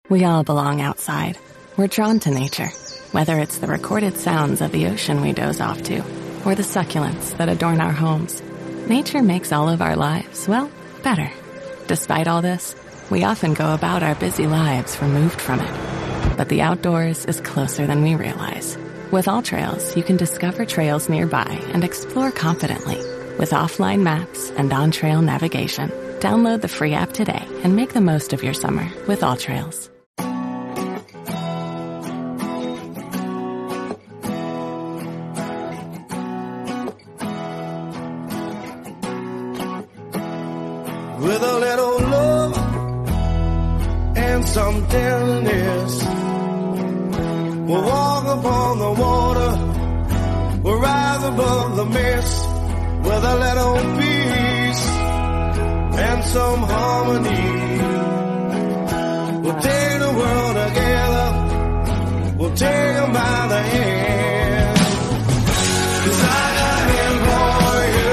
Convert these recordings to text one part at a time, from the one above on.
We all belong outside. We're drawn to nature, whether it's the recorded sounds of the ocean we doze off to, or the succulents that adorn our homes. Nature makes all of our lives, well, better. Despite all this, we often go about our busy lives removed from it. But the outdoors is closer than we realize. With AllTrails, you can discover trails nearby and explore confidently. With offline maps and on-trail navigation, download the free app today and make the most of your summer with AllTrails. With a little love and some tenderness, we'll walk upon the water, we'll rise above the mist. With a little peace and some harmony, we'll take the world together, we'll take them by the hand. 'Cause I got him for you.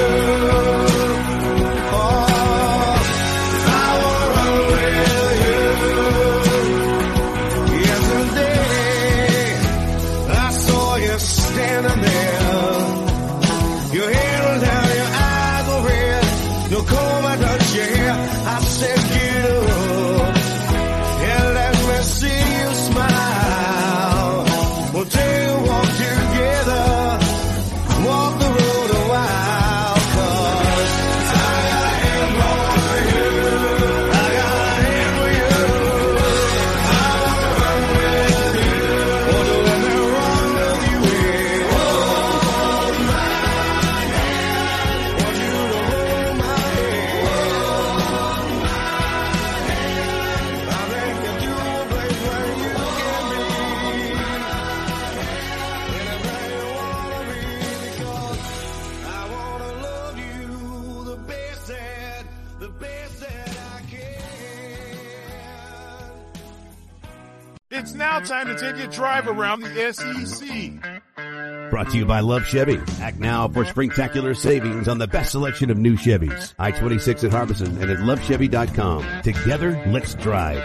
It's now time to take a drive around the SEC. Brought to you by Love Chevy. Act now for springtacular savings on the best selection of new Chevys. I-26 at Harbison and at lovechevy.com. Together, let's drive.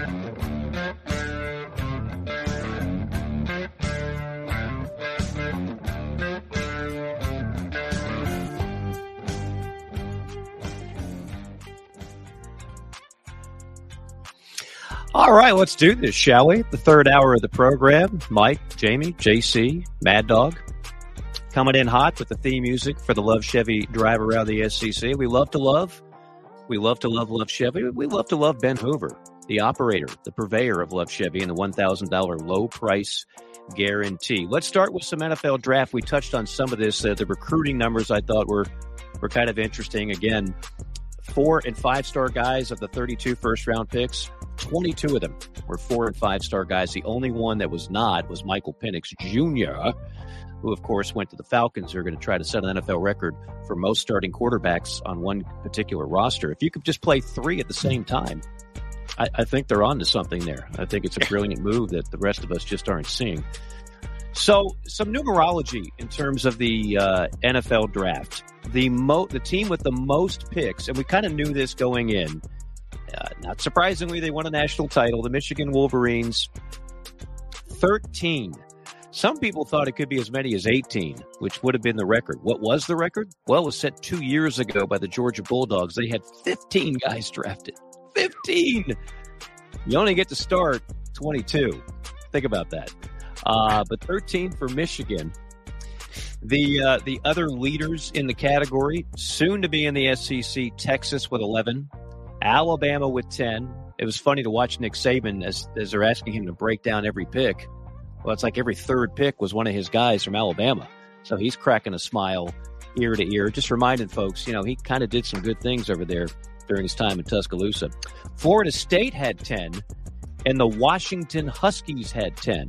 All right, let's do this, shall we? The third hour of the program. Mike, Jamie, JC, Mad Dog, coming in hot with the theme music for the Love Chevy drive around the SEC. We love to love Love Chevy. We love to love Ben Hoover, the operator, the purveyor of Love Chevy and the $1,000 low price guarantee. Let's start with some NFL draft. We touched on some of this. The recruiting numbers I thought were kind of interesting. Again, 4- and 5-star guys of the 32 first-round picks, 22 of them were 4- and 5-star guys. The only one that was not was Michael Penix Jr., who, of course, went to the Falcons, who are going to try to set an NFL record for most starting quarterbacks on one particular roster. If you could just play 3 at the same time, I think they're on to something there. I think it's a brilliant move that the rest of us just aren't seeing. So some numerology in terms of the NFL draft. The team with the most picks, and we kind of knew this going in, not surprisingly, they won a national title, the Michigan Wolverines, 13. Some people thought it could be as many as 18, which would have been the record. What was the record? Well, it was set 2 years ago by the Georgia Bulldogs. They had 15 guys drafted. 15! You only get to start 22. Think about that. But 13 for Michigan. The other leaders in the category, soon to be in the SEC, Texas with 11, Alabama with 10. It was funny to watch Nick Saban as they're asking him to break down every pick. Well, it's like every third pick was one of his guys from Alabama. So he's cracking a smile ear to ear, just reminding folks, he kind of did some good things over there during his time in Tuscaloosa. Florida State had 10, and the Washington Huskies had 10.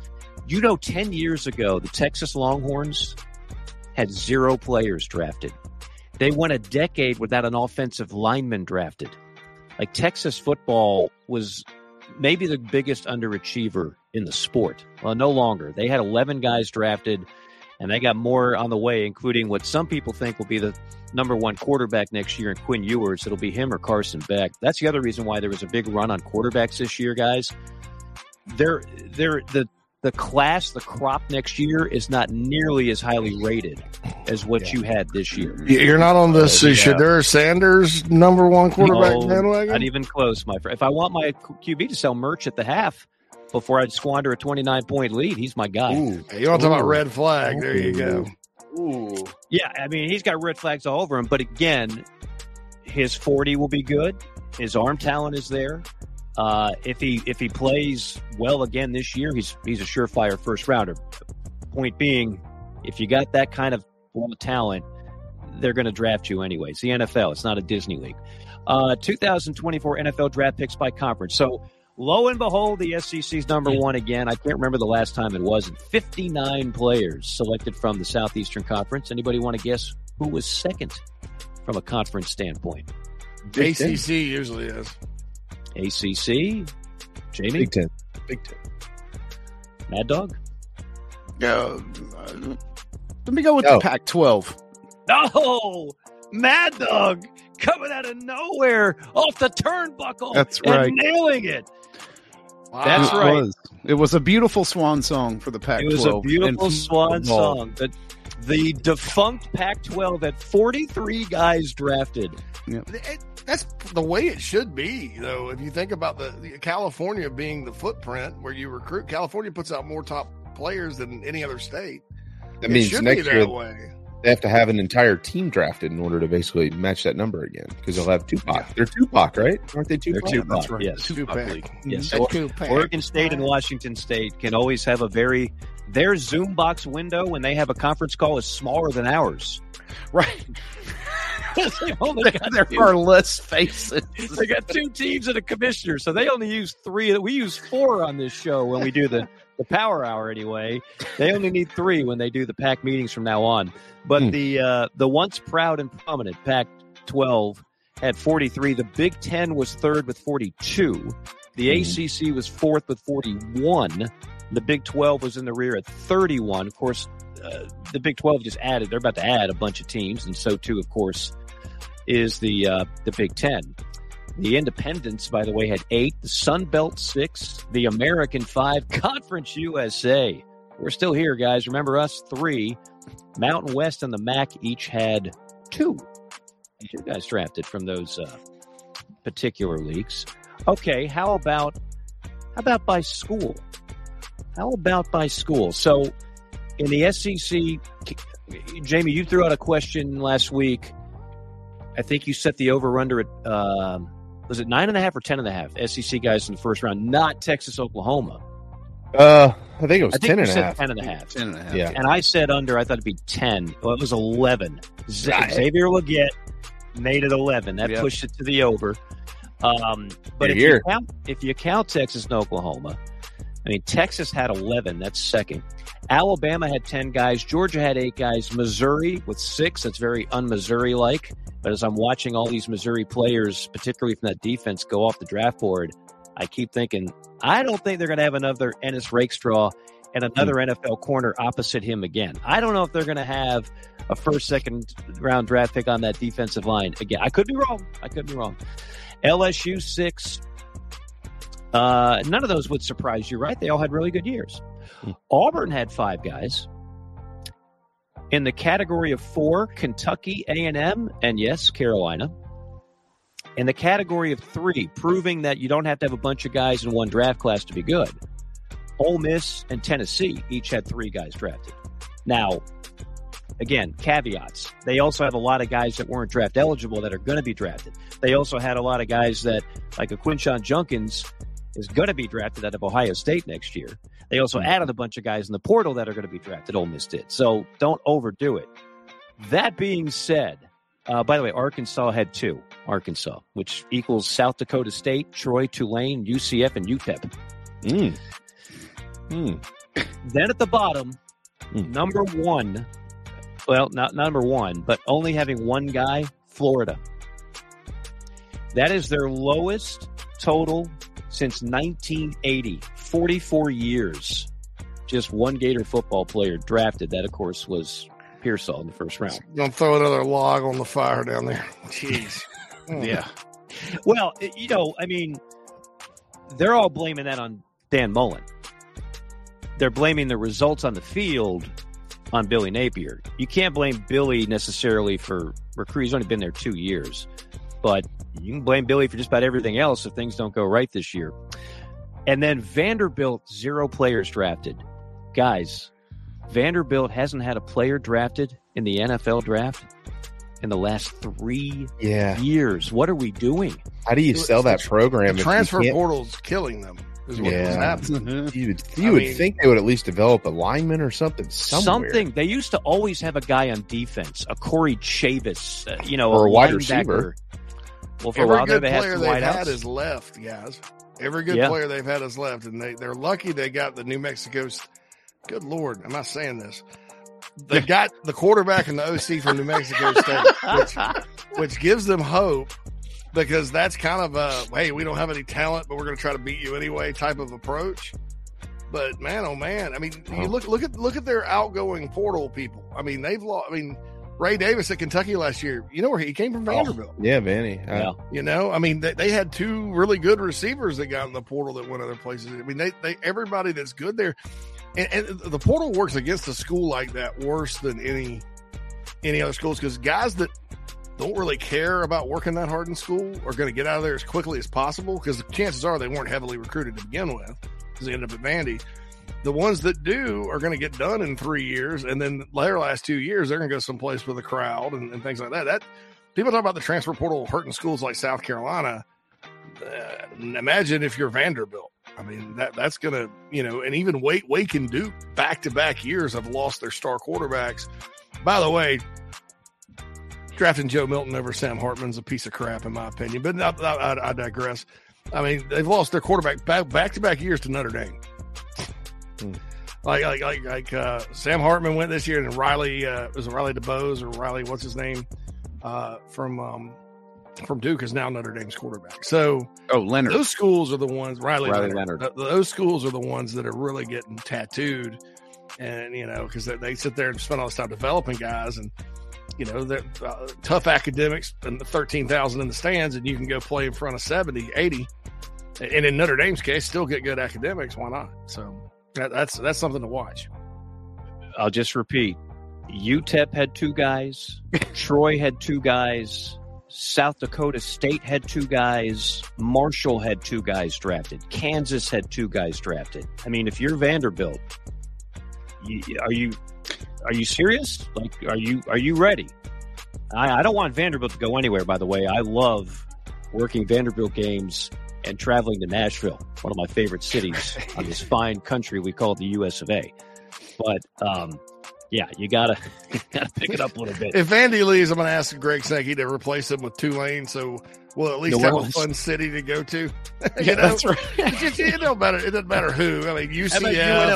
10 years ago, the Texas Longhorns had 0 players drafted. They went a decade without an offensive lineman drafted. Like, Texas football was maybe the biggest underachiever in the sport. Well, no longer. They had 11 guys drafted, And they got more on the way, including what some people think will be the number one quarterback next year in Quinn Ewers. It'll be him or Carson Beck. That's the other reason why there was a big run on quarterbacks this year, guys. The class, the crop next year is not nearly as highly rated as what you had this year. You're not on this Shedeur Sanders number one quarterback bandwagon? Not even close, my friend. If I want my QB to sell merch at the half before I'd squander a 29-point lead, he's my guy. Ooh. You want to talk about red flag? There you go. Ooh. Yeah, I mean, he's got red flags all over him. But again, his 40 will be good. His arm talent is there. If he plays well again this year, he's a surefire first rounder. Point being, if you got that kind of talent, they're going to draft you anyway. It's the NFL. It's not a Disney league. 2024 NFL draft picks by conference. So lo and behold, the SEC's number one again. I can't remember the last time it wasn't. 59 players selected from the Southeastern Conference. Anybody want to guess who was second from a conference standpoint? ACC usually is. ACC, Jamie? Big Ten. Mad Dog? Let me go with the Pac-12. No! Mad Dog coming out of nowhere off the turnbuckle. That's and right. Nailing it. Wow. That's right. It was a beautiful swan song for the Pac-12. It was a beautiful swan song. The defunct Pac-12 had 43 guys drafted. That's the way it should be, though. If you think about the California being the footprint where you recruit, California puts out more top players than any other state. That means next year way. they have to have an entire team drafted in order to basically match that number again because they'll have Tupac. Yeah. They're Tupac, right? Aren't they Tupac? They're Tupac, right. yes. Tupac League. Yes. Tupac. Oregon State and Washington State can always have their Zoom box window when they have a conference call is smaller than ours. Right. They only got There are less faces. They got two teams and a commissioner, so they only use 3. We use 4 on this show when we do the power hour anyway. They only need 3 when they do the PAC meetings from now on. But the once proud and prominent Pac-12 had 43. The Big Ten was third with 42. The ACC was fourth with 41. The Big 12 was in the rear at 31. Of course, the Big 12 just added. They're about to add a bunch of teams, and so too, of course, is the Big Ten. The Independents, by the way, had 8. The Sun Belt 6. The American 5. Conference USA. We're still here, guys. Remember us? 3. Mountain West and the MAC each had 2. 2 guys drafted from those particular leagues. Okay, how about by school? So in the SEC, Jamie, you threw out a question last week. I think you set the over-under at, was it 9.5 or 10.5 SEC guys in the first round, not Texas, Oklahoma. I think it was 10.5. 10.5. 10.5. Yeah. And I said under. I thought it'd be 10. Well, it was 11. Xavier Legette made it 11. That pushed it to the over. But if you count Texas and Oklahoma, I mean, Texas had 11. That's second. Alabama had 10 guys. Georgia had 8 guys. Missouri with 6. That's very un-Missouri-like. But as I'm watching all these Missouri players, particularly from that defense, go off the draft board, I keep thinking, I don't think they're going to have another Ennis Rakestraw and another NFL corner opposite him again. I don't know if they're going to have a first, second round draft pick on that defensive line again. I could be wrong. LSU 6. None of those would surprise you, right? They all had really good years. Auburn had 5 guys. In the category of 4, Kentucky, A&M, and yes, Carolina. In the category of 3, proving that you don't have to have a bunch of guys in one draft class to be good, Ole Miss and Tennessee each had 3 guys drafted. Now, again, caveats. They also have a lot of guys that weren't draft eligible that are going to be drafted. They also had a lot of guys that, like a Quinshon Judkins, is going to be drafted out of Ohio State next year. They also added a bunch of guys in the portal that are going to be drafted. Ole Miss did. So don't overdo it. That being said, by the way, Arkansas had 2. Arkansas, which equals South Dakota State, Troy, Tulane, UCF, and UTEP. Then at the bottom, number 1, well, not number 1, but only having 1 guy, Florida. That is their lowest total since 1980, 44 years. just one Gator football player drafted. That, of course, was Pearsall in the first round. Gonna throw another log on the fire down there. Jeez. Yeah. Well, I mean, they're all blaming that on Dan Mullen. They're blaming the results on the field on Billy Napier. You can't blame Billy necessarily for recruiting. He's only been there 2 years. But you can blame Billy for just about everything else if things don't go right this year. And then Vanderbilt, 0 players drafted. Guys, Vanderbilt hasn't had a player drafted in the NFL draft in the last 3 years. What are we doing? How do you sell that program? The transfer portal's killing them. Is what's happening. You would think they would at least develop a lineman or something somewhere. Something. They used to always have a guy on defense, a Corey Chavis, or a wide linebacker. receiver. Well, for a while good they had player some they've wideouts. had is left, guys. Every good player they've had is left, and they're lucky they got the New Mexico. Good Lord, I'm not saying this. They got the quarterback and the OC from New Mexico State, which gives them hope. Because that's kind of a, hey, we don't have any talent, but we're going to try to beat you anyway type of approach. But man, oh man, I mean, you look at their outgoing portal people. I mean, they've lost. I mean, Ray Davis at Kentucky last year. You know where he came from? Vanderbilt. Yeah, Vanny. I mean, they had 2 really good receivers that got in the portal that went other places. I mean, they everybody that's good there, and the portal works against a school like that worse than any other schools because guys that don't really care about working that hard in school are going to get out of there as quickly as possible because the chances are they weren't heavily recruited to begin with because they ended up at Vandy. The ones that do are going to get done in 3 years, and then their last 2 years, they're going to go someplace with a crowd and things like that. That people talk about the transfer portal hurting schools like South Carolina. Imagine if you're Vanderbilt. I mean, that's going to, and even Wake and Duke back-to-back years have lost their star quarterbacks. By the way, drafting Joe Milton over Sam Hartman's a piece of crap, in my opinion. But I digress. I mean, they've lost their quarterback back-to-back years to Notre Dame. Like Sam Hartman went this year, and Riley was it Riley DeBose or Riley, what's his name, from Duke is now Notre Dame's quarterback. So, Leonard. Those schools are the ones. Riley Leonard. Those schools are the ones that are really getting tattooed, and because they sit there and spend all this time developing guys and. They're tough academics and 13,000 in the stands, and you can go play in front of 70, 80. And in Notre Dame's case, still get good academics. Why not? So that's something to watch. I'll just repeat. UTEP had 2 guys. Troy had 2 guys. South Dakota State had 2 guys. Marshall had 2 guys drafted. Kansas had 2 guys drafted. I mean, if you're Vanderbilt, are you serious? Like, are you ready? I don't want Vanderbilt to go anywhere, by the way. I love working Vanderbilt games and traveling to Nashville, one of my favorite cities on this fine country we call the US of A. But, you gotta pick it up a little bit. If Vandy leaves, I'm going to ask Greg Sankey to replace him with Tulane, so we'll at least have a fun city to go to. That's right. It don't matter. It doesn't matter who. I mean, UCF,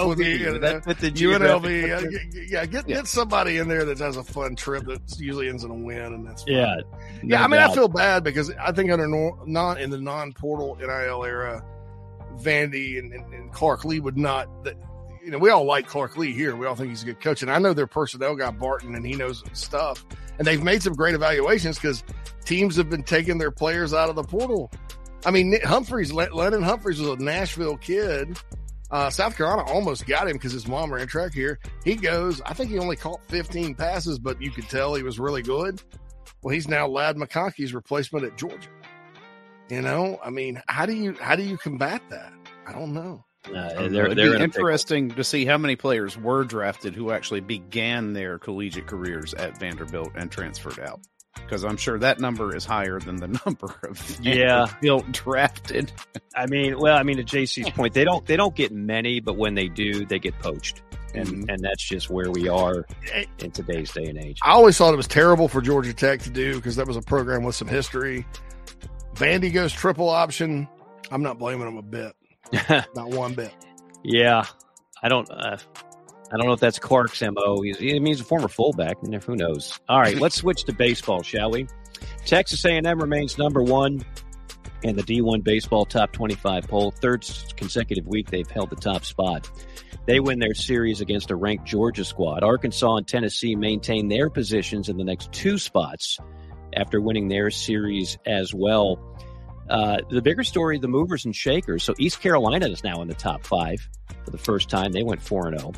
UNLV. Get somebody in there that has a fun trip that usually ends in a win, and that's fun. I feel bad because I think in the non-portal NIL era, Vandy and Clark Lee would not. We all like Clark Lee here. We all think he's a good coach. And I know their personnel guy, Barton, and he knows stuff. And they've made some great evaluations because teams have been taking their players out of the portal. I mean, Lennon Humphreys was a Nashville kid. South Carolina almost got him because his mom ran track here. He goes, I think he only caught 15 passes, but you could tell he was really good. Well, he's now Ladd McConkey's replacement at Georgia. I mean, how do you combat that? I don't know. It'd be interesting to see how many players were drafted who actually began their collegiate careers at Vanderbilt and transferred out. Because I'm sure that number is higher than the number of Vanderbilt drafted. I mean, to JC's point, they don't get many, but when they do, they get poached. And that's just where we are in today's day and age. I always thought it was terrible for Georgia Tech to do because that was a program with some history. Vandy goes triple option. I'm not blaming them a bit. Not one bit. Yeah, I don't know if that's Clark's MO. He's a former fullback. Who knows? All right, let's switch to baseball, shall we? Texas A&M remains number 1. and the D1 Baseball Top 25 poll. Third consecutive week they've held the top spot. They win their series against a ranked Georgia squad. Arkansas and Tennessee maintain their positions in the next 2 spots after winning their series as well. The bigger story, the movers and shakers. So East Carolina is now in the top 5 for the first time. They went 4-0.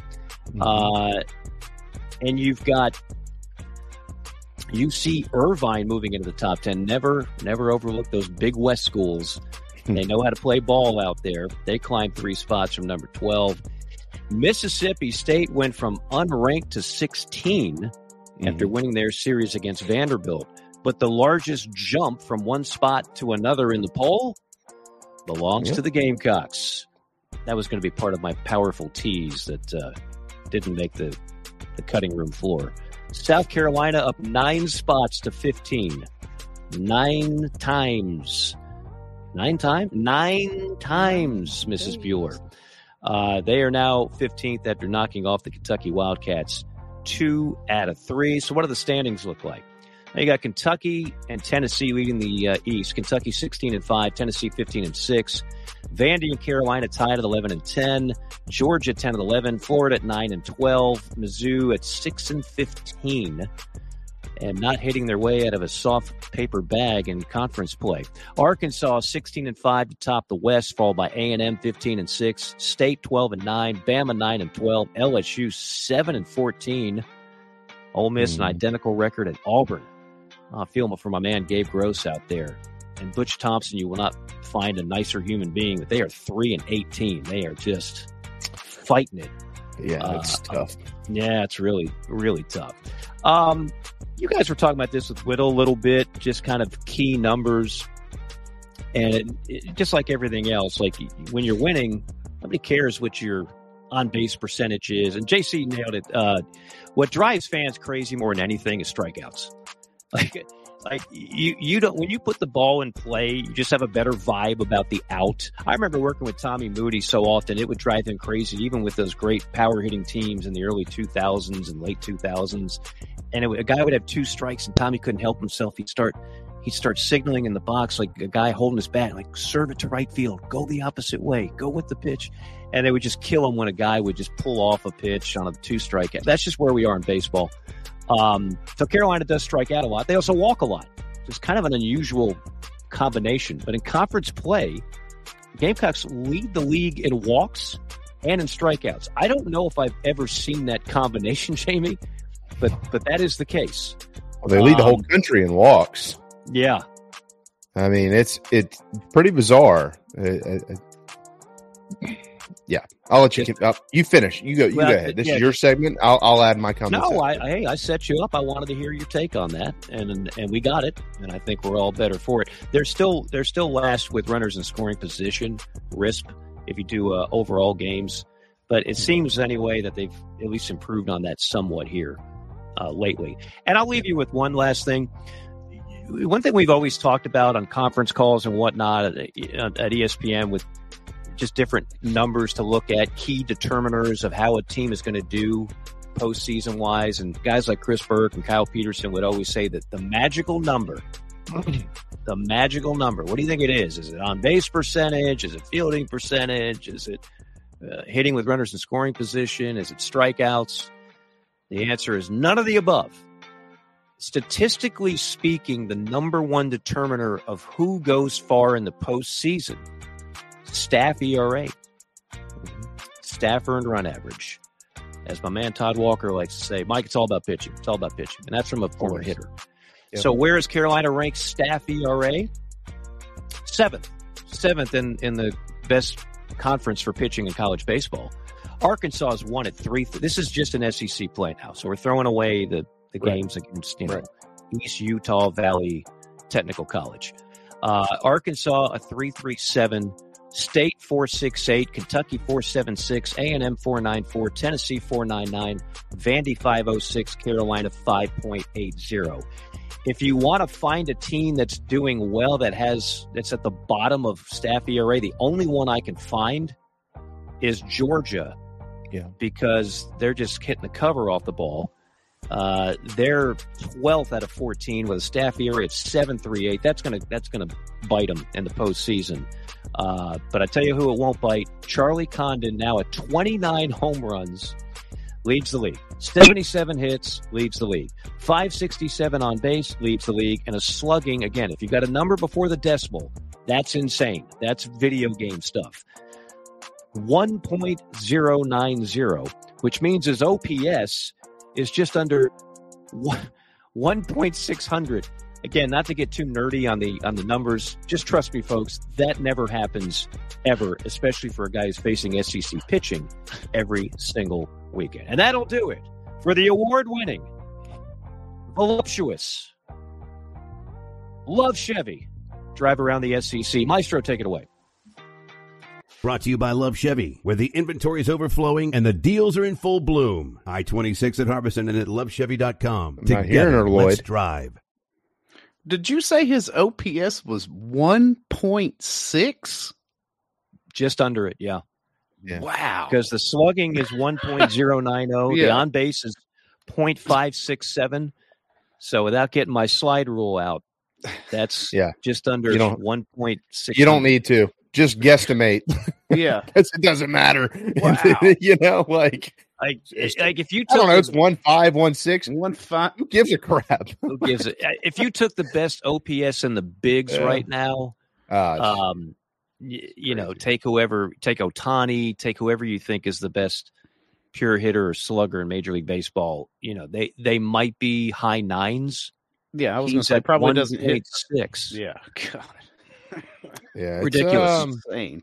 And you've got UC Irvine moving into the top 10. Never overlook those Big West schools. They know how to play ball out there. They climbed 3 spots from number 12. Mississippi State went from unranked to 16 after winning their series against Vanderbilt. But the largest jump from one spot to another in the poll belongs to the Gamecocks. That was going to be part of my powerful tease that didn't make the cutting room floor. South Carolina up 9 spots to 15. 9 times. 9 times? 9 times, Mrs. Bueller. They are now 15th after knocking off the Kentucky Wildcats 2 out of 3. So what do the standings look like? Now you got Kentucky and Tennessee leading the East. Kentucky 16-5, Tennessee 15-6. Vandy and Carolina tied at 11-10. Georgia 10-11. Florida at 9-12. Mizzou at 6-15. And not hitting their way out of a soft paper bag in conference play. Arkansas 16-5 to top the West, followed by A&M 15-6, State 12-9, Bama 9-12, LSU 7-14. Ole Miss an identical record at Auburn. I feel for my man Gabe Gross out there. And Butch Thompson, you will not find a nicer human being, but they are 3-18. They are just fighting it. Yeah, it's tough. Yeah, it's really, really tough. You guys were talking about this with Whittle a little bit, just kind of key numbers. And just like everything else, like when you're winning, nobody cares what your on-base percentage is. And JC nailed it. What drives fans crazy more than anything is strikeouts. Like you don't, when you put the ball in play, you just have a better vibe about the out. I remember working with Tommy Moody so often, it would drive him crazy, even with those great power hitting teams in the early 2000s and late 2000s. And a guy would have 2 strikes and Tommy couldn't help himself. He'd start signaling in the box like a guy holding his bat, like serve it to right field, go the opposite way, go with the pitch. And they would just kill him when a guy would just pull off a pitch on a 2 strike. That's just where we are in baseball. So Carolina does strike out a lot. They also walk a lot. It's kind of an unusual combination. But in conference play, Gamecocks lead the league in walks and in strikeouts. I don't know if I've ever seen that combination, Jamie, but that is the case. Well, they lead the whole country in walks. Yeah. I mean, it's pretty bizarre. Yeah, I'll let you. You finish. You go ahead. This is your segment. I'll add my comments. No, I set you up. I wanted to hear your take on that, and we got it. And I think we're all better for it. They're still last with runners in scoring position, RISP, if you do overall games. But it seems anyway that they've at least improved on that somewhat here lately. And I'll leave you with one last thing. One thing we've always talked about on conference calls and whatnot at ESPN with just different numbers to look at, key determiners of how a team is going to do postseason wise. And guys like Chris Burke and Kyle Peterson would always say that the magical number, what do you think it is? Is it on base percentage? Is it fielding percentage? Is it hitting with runners in scoring position? Is it strikeouts? The answer is none of the above. Statistically speaking, the number one determiner of who goes far in the postseason, staff ERA, staff earned run average. As my man Todd Walker likes to say, Mike, it's all about pitching. It's all about pitching. And that's from a former hitter. Yep. So where is Carolina ranked staff ERA? Seventh in the best conference for pitching in college baseball. Arkansas has won at 3. This is just an SEC play now. So we're throwing away the games against East Utah Valley Technical College. Arkansas a 3.37. State 4.68, Kentucky 4.76, A&M 4.94, Tennessee 4.99, Vandy 5.06, Carolina 5.80. If you want to find a team that's doing well that's at the bottom of staff ERA, the only one I can find is Georgia. Yeah, because they're just hitting the cover off the ball. They're 12th out of 14 with a staff ERA at 7.38. That's gonna bite them in the postseason. But I tell you who it won't bite. Charlie Condon, now at 29 home runs, leads the league. 77 hits, leads the league. 567 on base, leads the league. And a slugging, again, if you've got a number before the decimal, that's insane. That's video game stuff. 1.090, which means his OPS is just under 1.600. Again, not to get too nerdy on the numbers, just trust me, folks, that never happens ever, especially for a guy who's facing SEC pitching every single weekend. And that'll do it for the award-winning, voluptuous, Love Chevy drive around the SEC. Maestro, take it away. Brought to you by Love Chevy, where the inventory is overflowing and the deals are in full bloom. I-26 at Harbison and at lovechevy.com. Together, let's drive. Did you say his OPS was 1.6? Just under it, yeah. Wow. Because the slugging is 1.090. The on base is 0.567. So without getting my slide rule out, that's just under 1.6. You don't need to. Just guesstimate. Yeah. It doesn't matter. Wow. Like if you took, I don't know, it's 1.5, 1.6, 1.5. Who gives a crap? Who gives it? If you took the best OPS in the bigs right now, take Ohtani, take whoever you think is the best pure hitter or slugger in Major League Baseball. They might be high nines. Yeah, I was going to say probably doesn't hit 6. Yeah, God. Yeah, ridiculous. Insane.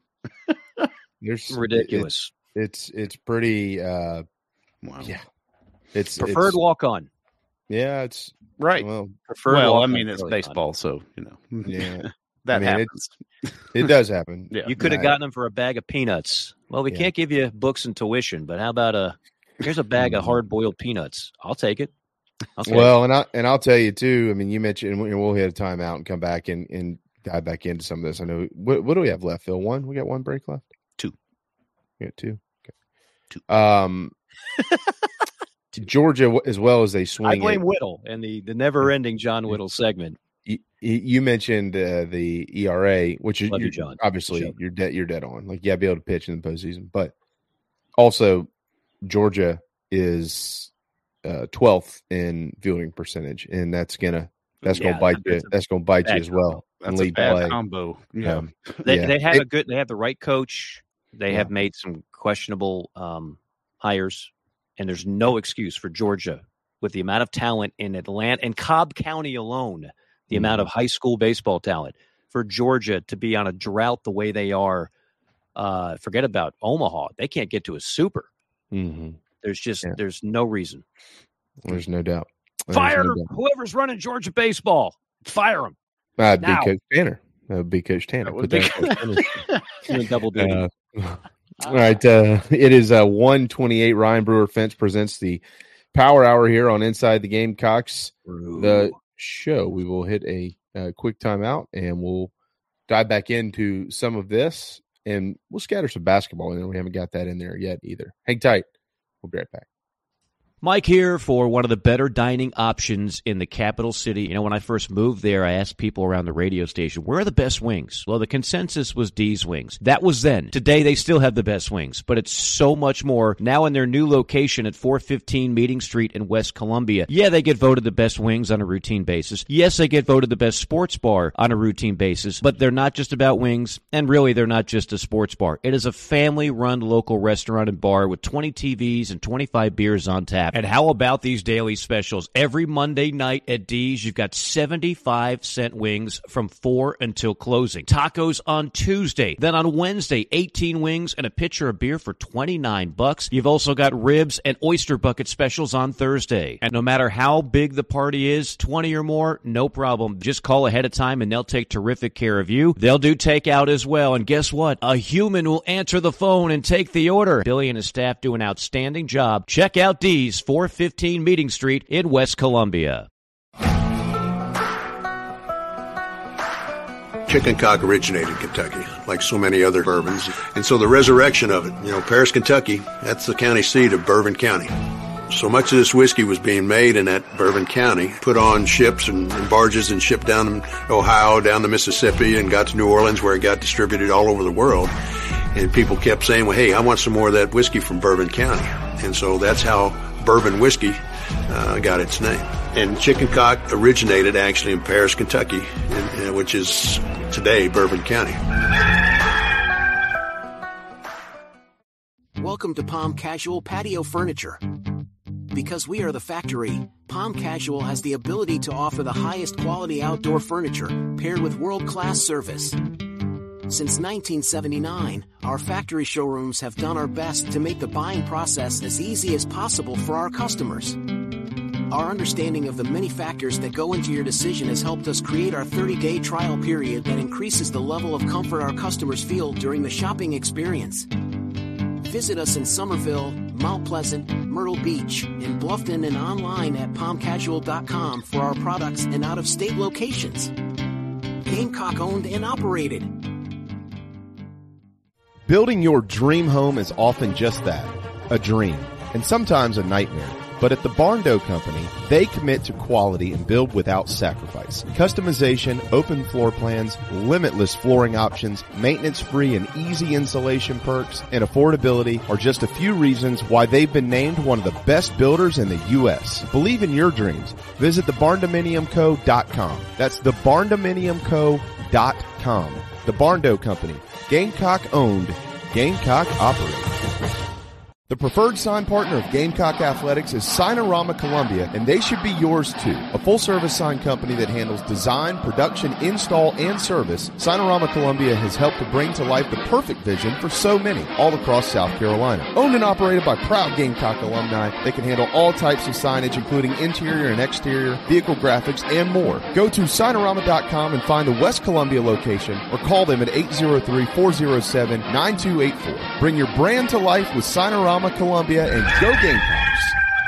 Ridiculous. It's pretty. Wow. Yeah, it's preferred walk on. Yeah, it's right. Well, preferred. Well, I mean, it's baseball, so Yeah, that happens. It does happen. Yeah. You could have gotten them for a bag of peanuts. Well, we can't give you books and tuition, but how about here's a bag of hard-boiled peanuts. I'll take it. And I'll tell you too. I mean, you mentioned we'll hit a timeout and come back and dive back into some of this. I know what do we have left, Phil? One? We got one break left? 2. We got 2. Okay. 2. Georgia, as well as they swing. I blame Whittle and the never-ending John Whittle segment. You mentioned the ERA, which is John. Obviously you're dead on. Like, be able to pitch in the postseason, but also Georgia is 12th in fielding percentage, and that's gonna bite you. That's gonna bite you as well. That's a bad combo. Yeah, they have they have the right coach. They have made some questionable hires, and there's no excuse for Georgia with the amount of talent in Atlanta and Cobb County alone. The amount of high school baseball talent for Georgia to be on a drought the way they are. Forget about Omaha; they can't get to a super. Mm-hmm. There's no reason. There's no doubt. Fire whoever's running Georgia baseball. Fire him. That'd be Coach Tanner. That would be Coach Tanner. Put that doing double duty. All right. It is 1:28. Ryan Brewer Fence presents the Power Hour here on Inside the Gamecocks. The show. We will hit a quick timeout and we'll dive back into some of this, and we'll scatter some basketball in there. We haven't got that in there yet either. Hang tight. We'll be right back. Mike here for one of the better dining options in the capital city. When I first moved there, I asked people around the radio station, where are the best wings? Well, the consensus was D's Wings. That was then. Today, they still have the best wings, but it's so much more now in their new location at 415 Meeting Street in West Columbia. Yeah, they get voted the best wings on a routine basis. Yes, they get voted the best sports bar on a routine basis, but they're not just about wings, and really, they're not just a sports bar. It is a family-run local restaurant and bar with 20 TVs and 25 beers on tap. And how about these daily specials? Every Monday night at D's, you've got 75-cent wings from 4 until closing. Tacos on Tuesday. Then on Wednesday, 18 wings and a pitcher of beer for $29. You've also got ribs and oyster bucket specials on Thursday. And no matter how big the party is, 20 or more, no problem. Just call ahead of time and they'll take terrific care of you. They'll do takeout as well. And guess what? A human will answer the phone and take the order. Billy and his staff do an outstanding job. Check out D's 415 Meeting Street in West Columbia. Chicken cock originated in Kentucky, like so many other bourbons. And so the resurrection of it, Paris, Kentucky, that's the county seat of Bourbon County. So much of this whiskey was being made in that Bourbon County, put on ships and barges and shipped down Ohio, down the Mississippi, and got to New Orleans, where it got distributed all over the world. And people kept saying, well, hey, I want some more of that whiskey from Bourbon County. And so that's how bourbon whiskey got its name. And chicken cock originated actually in Paris, Kentucky, which is today Bourbon County. Welcome to Palm Casual Patio Furniture. Because we are the factory, Palm Casual has the ability to offer the highest quality outdoor furniture paired with world-class service. Since 1979, our factory showrooms have done our best to make the buying process as easy as possible for our customers. Our understanding of the many factors that go into your decision has helped us create our 30-day trial period that increases the level of comfort our customers feel during the shopping experience. Visit us in Somerville, Mount Pleasant, Myrtle Beach, in Bluffton, and online at palmcasual.com for our products and out-of-state locations. Gamecock owned and operated. Building your dream home is often just that, a dream, and sometimes a nightmare. But at the Barn Dough Company, they commit to quality and build without sacrifice. Customization, open floor plans, limitless flooring options, maintenance-free and easy installation perks, and affordability are just a few reasons why they've been named one of the best builders in the U.S. Believe in your dreams. Visit thebarndominiumco.com. That's thebarndominiumco.com. The Barn Dough Company. Gamecock owned, Gamecock operated. The preferred sign partner of Gamecock Athletics is Signorama Columbia, and they should be yours too. A full-service sign company that handles design, production, install, and service, Signorama Columbia has helped to bring to life the perfect vision for so many all across South Carolina. Owned and operated by proud Gamecock alumni, they can handle all types of signage, including interior and exterior, vehicle graphics, and more. Go to Signorama.com and find the West Columbia location, or call them at 803-407-9284. Bring your brand to life with Signorama Columbia, and go Gamecocks!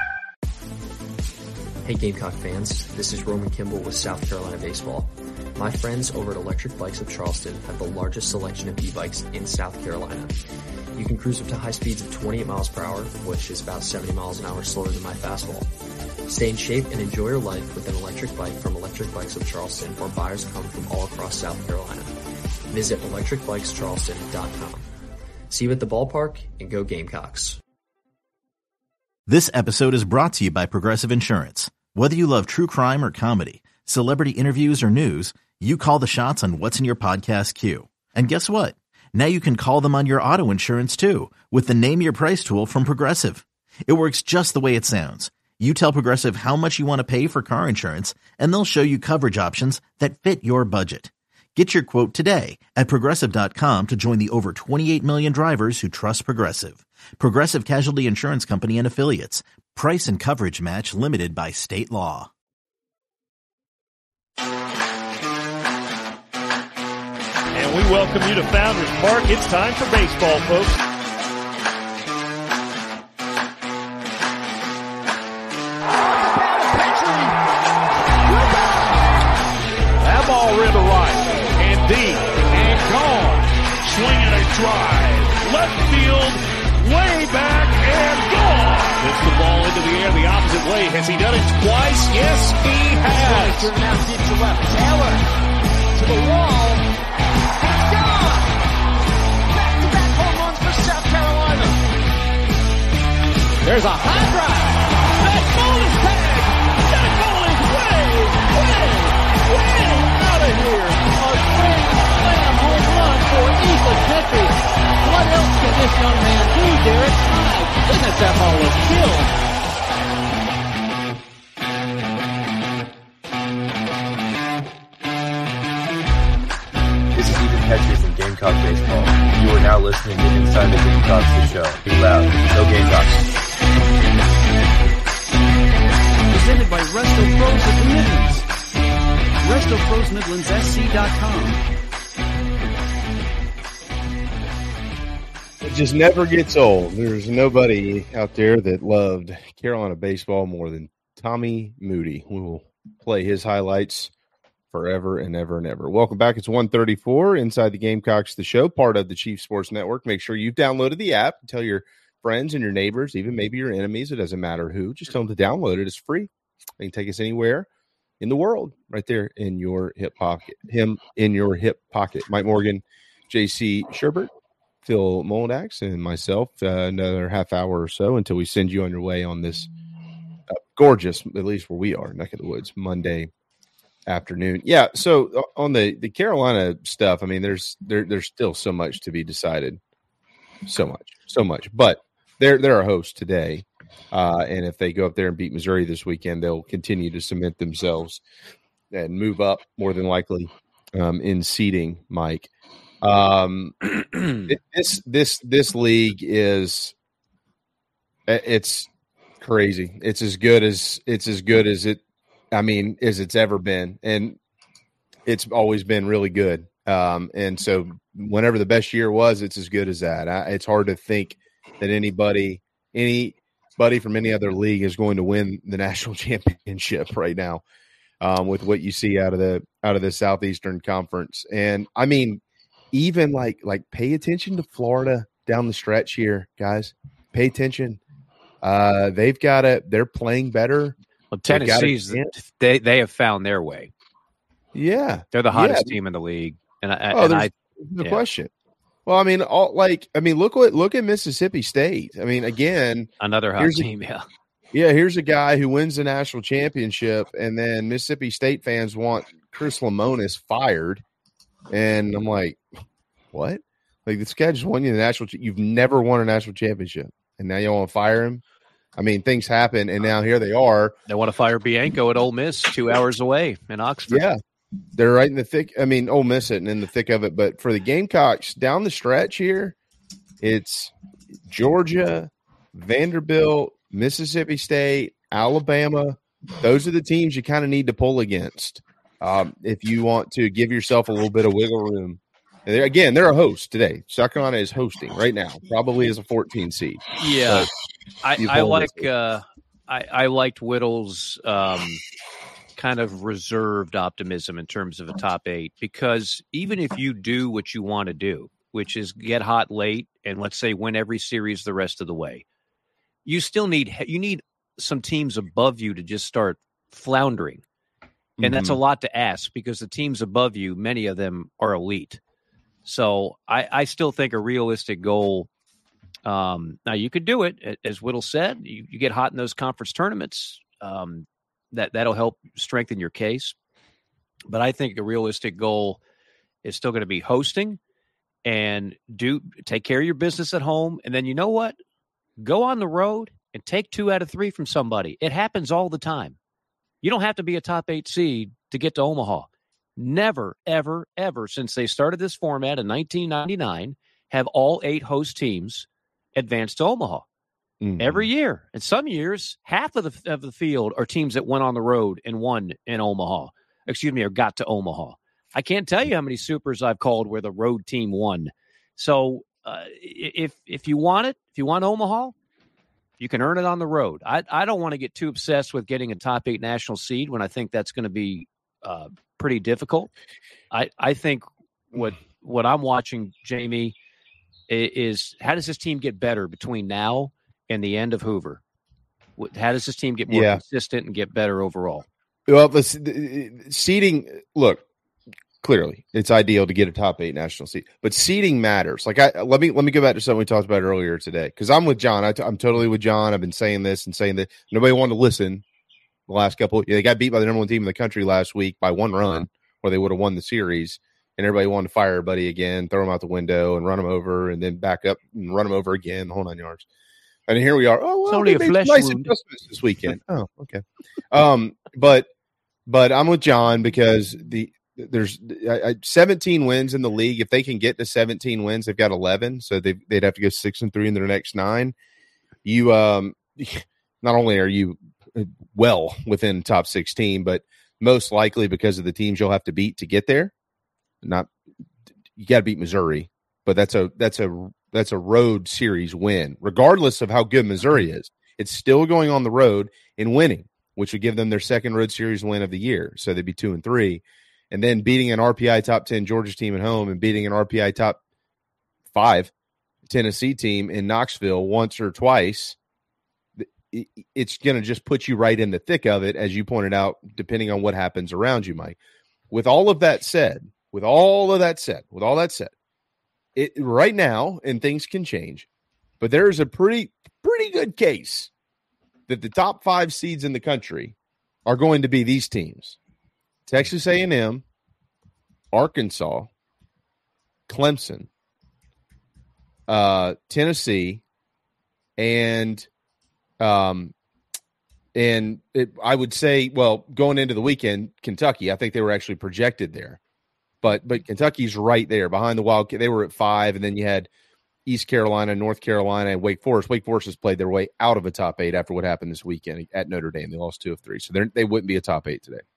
Hey Gamecock fans, this is Roman Kimball with South Carolina Baseball. My friends over at Electric Bikes of Charleston have the largest selection of e-bikes in South Carolina. You can cruise up to high speeds of 28 miles per hour, which is about 70 miles an hour slower than my fastball. Stay in shape and enjoy your life with an electric bike from Electric Bikes of Charleston, where buyers come from all across South Carolina. Visit electricbikescharleston.com. See you at the ballpark, and go Gamecocks. This episode is brought to you by Progressive Insurance. Whether you love true crime or comedy, celebrity interviews or news, you call the shots on what's in your podcast queue. And guess what? Now you can call them on your auto insurance too, with the Name Your Price tool from Progressive. It works just the way it sounds. You tell Progressive how much you want to pay for car insurance, and they'll show you coverage options that fit your budget. Get your quote today at Progressive.com to join the over 28 million drivers who trust Progressive. Progressive Casualty Insurance Company and Affiliates. Price and coverage match limited by state law. And we welcome you to Founders Park. It's time for baseball, folks. That ball river right. Deep and gone. Swinging a drive. Left field. Way back and gone. Hits the ball into the air the opposite way. Has he done it twice? Yes, he has. Now deep to left. Taylor to the wall. It's gone. Back-to-back home runs for South Carolina. There's a high drive. That ball is tagged. That ball is way out of here. Slam home run for Ethan Petrie. What else can this young man do, Derek? My goodness, that ball was killed. This is Ethan Petrie from Gamecock Baseball. You are now listening to Inside the Gamecocks, the show. Be loud. Go Gamecocks. Presented by Resto Pros of the Midlands. RestoProsMidlandsSC.com. It just never gets old. There's nobody out there that loved Carolina baseball more than Tommy Moody. We will play his highlights forever and ever and ever. Welcome back. It's 1:34 Inside the Gamecocks, the show, part of the Chief Sports Network. Make sure you've downloaded the app. Tell your friends and your neighbors, even maybe your enemies. It doesn't matter who. Just tell them to download it. It's free. They can take us anywhere in the world, right there in your hip pocket. Him in your hip pocket. Mike Morgan, JC Sherbert, Phil Moldax, and myself. Another half hour or so until we send you on your way on this gorgeous, at least where we are, neck of the woods, Monday afternoon. Yeah. So on the Carolina stuff, I mean, there's still so much to be decided. So much. But they're our host today. And if they go up there and beat Missouri this weekend, they'll continue to cement themselves and move up more than likely in seeding, Mike. This league it's crazy. It's as good as it's ever been. And it's always been really good. And so whenever the best year was, it's as good as that. It's hard to think that anybody from any other league is going to win the national championship right now, with what you see out of the Southeastern Conference. And I mean, even like pay attention to Florida down the stretch here, guys. Pay attention. They're playing better. Well, Tennessee's they have found their way. Yeah, they're the hottest team in the league, there's no question. Well, I mean, look at Mississippi State. I mean, again, another hot team. Yeah. Here's a guy who wins the national championship, and then Mississippi State fans want Chris Lemonis fired, and I'm like, what? Like, this guy just won you the national. You've never won a national championship, and now you want to fire him? I mean, things happen, and now here they are. They want to fire Bianco at Ole Miss, 2 hours away in Oxford. Yeah. They're right in the thick. I mean, Ole Miss isn't in the thick of it, but for the Gamecocks down the stretch here, it's Georgia, Vanderbilt, Mississippi State, Alabama. Those are the teams you kind of need to pull against if you want to give yourself a little bit of wiggle room. And they're a host today. South Carolina is hosting right now, probably as a 14 seed. Yeah, I liked Whittle's kind of reserved optimism in terms of a top 8, because even if you do what you want to do, which is get hot late and let's say win every series the rest of the way, you still need some teams above you to just start floundering. And that's a lot to ask, because the teams above you, many of them are elite. So I still think a realistic goal. Now you could do it, as Whittle said, you get hot in those conference tournaments. That'll help strengthen your case. But I think a realistic goal is still going to be hosting and take care of your business at home. And then, you know what? Go on the road and take 2 out of 3 from somebody. It happens all the time. You don't have to be a top 8 seed to get to Omaha. Never, ever, ever since they started this format in 1999 have all 8 host teams advanced to Omaha. Every year. And some years, half of the field are teams that went on the road and won in Omaha. Or got to Omaha. I can't tell you how many supers I've called where the road team won. So if you want it, if you want Omaha, you can earn it on the road. I don't want to get too obsessed with getting a top 8 national seed when I think that's going to be pretty difficult. I think what I'm watching, Jamie, is how does this team get better between now and the end of Hoover? How does this team get more consistent and get better overall? Well, the seeding, look, clearly it's ideal to get a top 8 national seed, but seeding matters. Like, let me go back to something we talked about earlier today, because I'm with John. I'm totally with John. I've been saying this and saying that. Nobody wanted to listen the last couple. They got beat by the number 1 team in the country last week by 1 run, where they would have won the series. And everybody wanted to fire everybody again, throw them out the window and run them over, and then back up and run them over again, the whole 9 yards. And here we are. Oh, well, it's only a flesh wound this weekend. Oh, okay. But I'm with John, because there's 17 wins in the league. If they can get to 17 wins, they've got 11, so they'd have to go 6-3 in their next 9. You not only are you well within top 16, but most likely because of the teams you'll have to beat to get there. You got to beat Missouri, but that's a road series win, regardless of how good Missouri is. It's still going on the road and winning, which would give them their second road series win of the year. So they'd be 2-3, and then beating an RPI top 10 Georgia team at home and beating an RPI top 5 Tennessee team in Knoxville once or twice, it's going to just put you right in the thick of it, as you pointed out, depending on what happens around you, Mike. With all that said, it right now, and things can change, but there's a pretty good case that the top 5 seeds in the country are going to be these teams: Texas A&M, Arkansas, Clemson, Tennessee, and I would say, well, going into the weekend, Kentucky. I think they were actually projected there, but Kentucky's right there behind the Wildcat. They were at 5, and then you had East Carolina, North Carolina, and Wake Forest. Wake Forest has played their way out of a top 8 after what happened this weekend at Notre Dame. They lost 2 of 3, so they wouldn't be a top 8 today.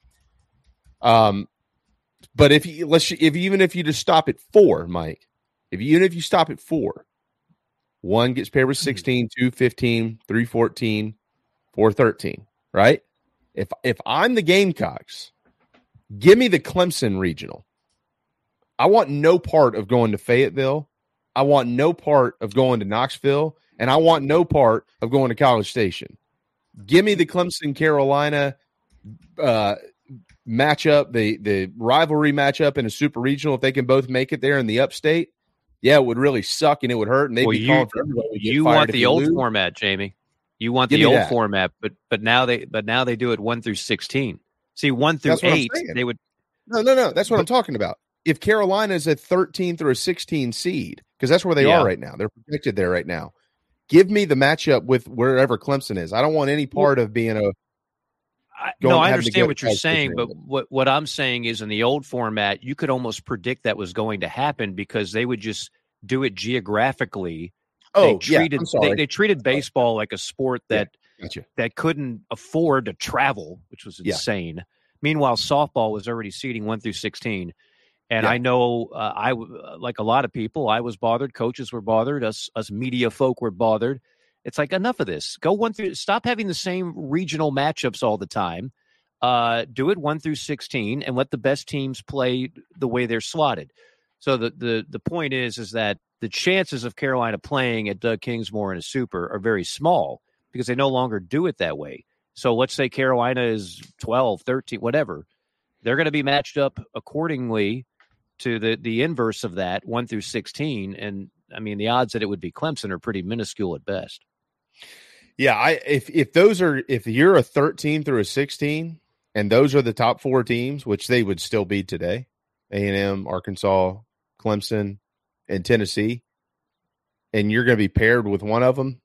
But if you just stop at 4, Mike, if you stop at 4, 1 gets paired with 16, 2, 15, 3, 14, 4, 13, right? If I'm the Gamecocks, give me the Clemson regional. I want no part of going to Fayetteville. I want no part of going to Knoxville, and I want no part of going to College Station. Give me the Clemson Carolina matchup, the rivalry matchup in a super regional. If they can both make it there in the upstate, yeah, it would really suck and it would hurt. And they'd be calling for everybody to get you fired want if the you old lose. format, Jamie. You want the old format, but now they do it 1 through 16. See, 1 through 8, they would. No. That's what I'm talking about. If Carolina is a 13 through a 16 seed, because that's where they are right now, they're projected there right now. Give me the matchup with wherever Clemson is. I don't want any part of being a. I understand what you're saying, but what I'm saying is in the old format, you could almost predict that was going to happen because they would just do it geographically. They treated baseball like a sport that couldn't afford to travel, which was insane. Yeah. Meanwhile, softball was already seeding 1 through 16. And I know like a lot of people, I was bothered. Coaches were bothered. Us media folk were bothered. It's like, enough of this. Go 1 through. Stop having the same regional matchups all the time. Do it 1 through 16 and let the best teams play the way they're slotted. So the point is that the chances of Carolina playing at Doug Kingsmore in a super are very small because they no longer do it that way. So let's say Carolina is 12, 13, whatever. They're going to be matched up accordingly to the inverse of that, 1 through 16. And I mean, the odds that it would be Clemson are pretty minuscule at best. Yeah, if you're a 13 through a 16 and those are the top 4 teams, which they would still be today, A&M, Arkansas, Clemson, and Tennessee, and you're going to be paired with one of them,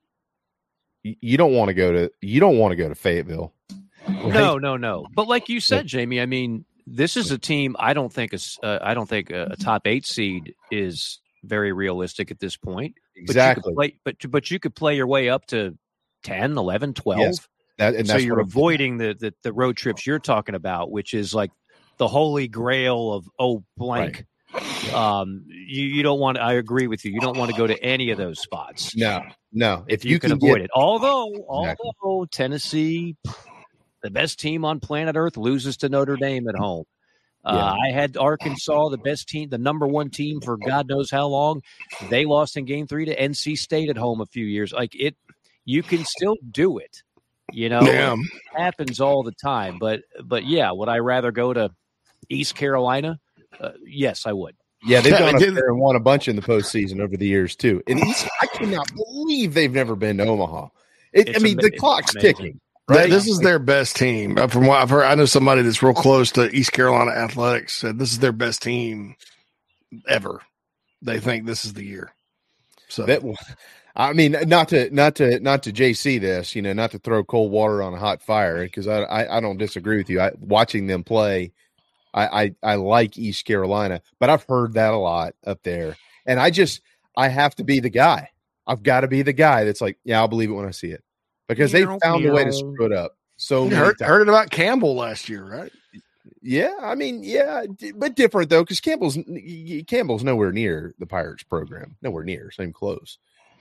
you don't want to go to Fayetteville. Right? No. But like you said, Jamie, I mean, this is a team I don't think a top 8 seed is very realistic at this point. Exactly. But you could play your way up to 10, 11, 12. Yes. So you're avoiding the road trips you're talking about, which is like the holy grail of blank. Right. You don't want. I agree with you. You don't want to go to any of those spots. No. If you can avoid it. Although Tennessee, the best team on planet Earth, loses to Notre Dame at home. I had Arkansas, the best team, the number 1 team for God knows how long. They lost in Game 3 to NC State at home a few years. Like it, you can still do it. You know, it happens all the time. But yeah, would I rather go to East Carolina? Yes, I would. Yeah, they've gone up there and won a bunch in the postseason over the years too. And I cannot believe they've never been to Omaha. The clock's ticking. Right? This is their best team. From what I've heard, I know somebody that's real close to East Carolina athletics said this is their best team ever. They think this is the year. So I mean, not to JC this, not to throw cold water on a hot fire, because I don't disagree with you. Watching them play, I like East Carolina, but I've heard that a lot up there, and I have to be the guy. I've got to be the guy that's like, yeah, I'll believe it when I see it. Because they found a way to screw it up. So you heard it about Campbell last year, right? Yeah, I mean, but different though, because Campbell's nowhere near the Pirates program, nowhere near, same close.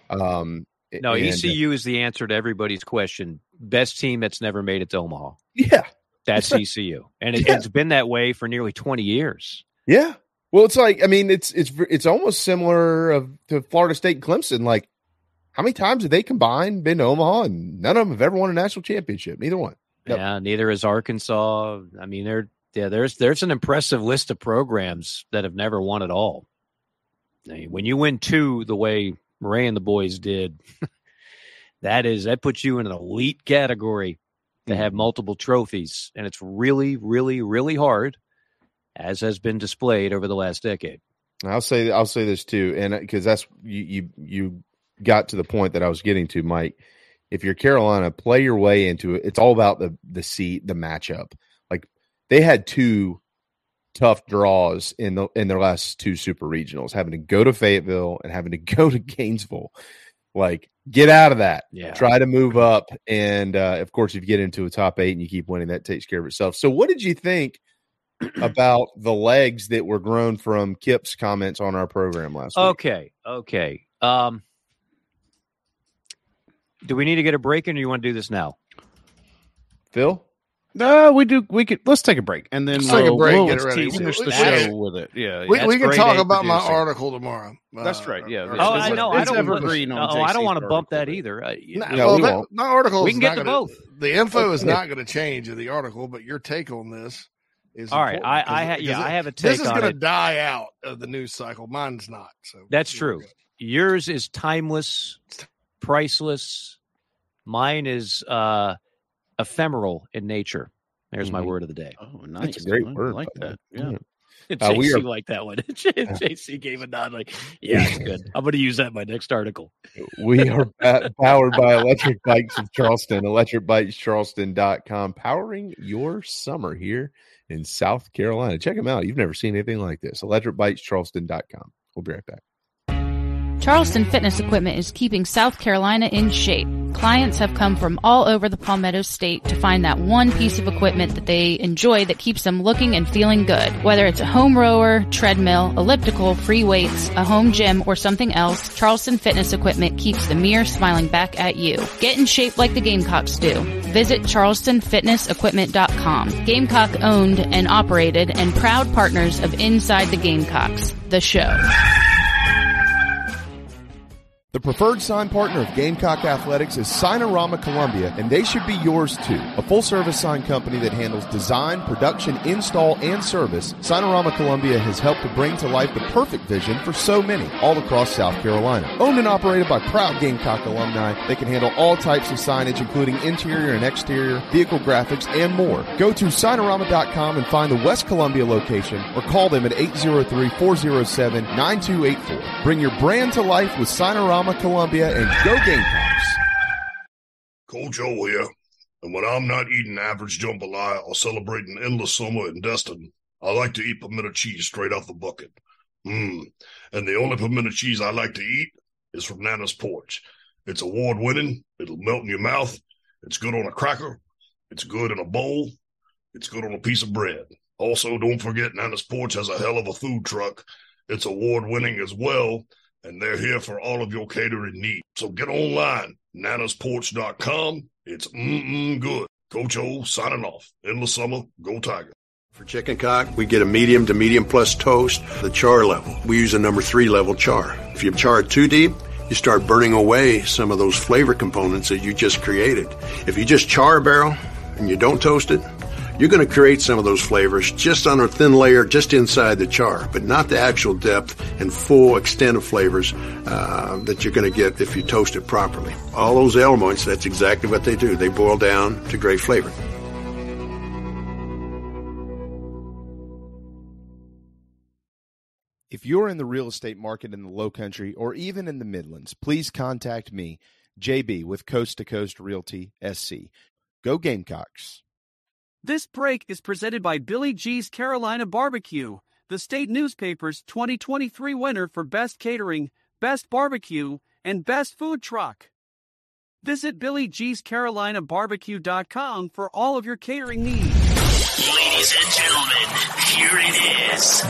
ECU is the answer to everybody's question. Best team that's never made it to Omaha. Yeah, that's ECU, and it's been that way for nearly 20 years. Yeah, Well, it's like, I mean, it's almost similar to Florida State and Clemson. Like, how many times have they combined, been to Omaha, and none of them have ever won a national championship? Neither one. Yep. Yeah, neither is Arkansas. I mean, there's an impressive list of programs that have never won at all. I mean, when you win 2 the way Ray and the boys did, that puts you in an elite category to have multiple trophies, and it's really, really, really hard, as has been displayed over the last decade. I'll say this too, and because that's you got to the point that I was getting to, Mike. If you're Carolina, play your way into it. It's all about the seat, the matchup. Like, they had 2 tough draws in their last 2 super regionals, having to go to Fayetteville and having to go to Gainesville. Like, get out of that. Yeah. Try to move up. And, of course, if you get into a top 8 and you keep winning, that takes care of itself. So what did you think about the legs that were grown from Kip's comments on our program last week? Okay. Do we need to get a break in, or you want to do this now? Phil? We could. Let's take a break, and then take a break. Get ready. Finish the show with it. Yeah, we can talk about my article tomorrow. That's right. Yeah. I know. I don't want to bump that either. My article. We can get to both. The info is not going to change in the article, but your take on this is all right. I have a take. This is going to die out of the news cycle. Mine's not. So that's true. Yours is timeless, priceless. Mine is ephemeral in nature. There's my word of the day. Oh, nice. That's a great word. I like that. Yeah. JC liked that one. JC gave a nod like, yeah, it's good. I'm going to use that in my next article. We are powered by Electric Bikes of Charleston, electricbikescharleston.com, powering your summer here in South Carolina. Check them out. You've never seen anything like this. electricbikescharleston.com. We'll be right back. Charleston Fitness Equipment is keeping South Carolina in shape. Clients have come from all over the Palmetto State to find that one piece of equipment that they enjoy that keeps them looking and feeling good. Whether it's a home rower, treadmill, elliptical, free weights, a home gym, or something else, Charleston Fitness Equipment keeps the mirror smiling back at you. Get in shape like the Gamecocks do. Visit charlestonfitnessequipment.com. Gamecock owned and operated and proud partners of Inside the Gamecocks, the show. The preferred sign partner of Gamecock Athletics is Signorama Columbia, and they should be yours too. A full-service sign company that handles design, production, install, and service, Signorama Columbia has helped to bring to life the perfect vision for so many all across South Carolina. Owned and operated by proud Gamecock alumni, they can handle all types of signage, including interior and exterior, vehicle graphics, and more. Go to Signorama.com and find the West Columbia location, or call them at 803-407-9284. Bring your brand to life with Signorama Columbia, and go Gamecocks. Coach O here, and when I'm not eating average jambalaya or celebrating endless summer in Destin, I like to eat pimento cheese straight off the bucket. And the only pimento cheese I like to eat is from Nana's Porch. It's award-winning, it'll melt in your mouth, it's good on a cracker, it's good in a bowl, it's good on a piece of bread. Also, don't forget Nana's Porch has a hell of a food truck. It's award-winning as well, and they're here for all of your catering needs. So get online, nanasporch.com. It's good. Coach O signing off. Endless summer, go Tiger. For chicken cock, we get a medium to medium plus toast, the char level. We use a number 3 level char. If you char it too deep, you start burning away some of those flavor components that you just created. If you just char a barrel and you don't toast it, you're going to create some of those flavors just on a thin layer just inside the char, but not the actual depth and full extent of flavors that you're going to get if you toast it properly. All those elements, that's exactly what they do. They boil down to great flavor. If you're in the real estate market in the Lowcountry or even in the Midlands, please contact me, JB, with Coast to Coast Realty SC. Go Gamecocks. This break is presented by Billy G's Carolina Barbecue, the state newspaper's 2023 winner for Best Catering, Best Barbecue, and Best Food Truck. Visit BillyG'sCarolinaBarbecue.com for all of your catering needs. Ladies and gentlemen, here it is.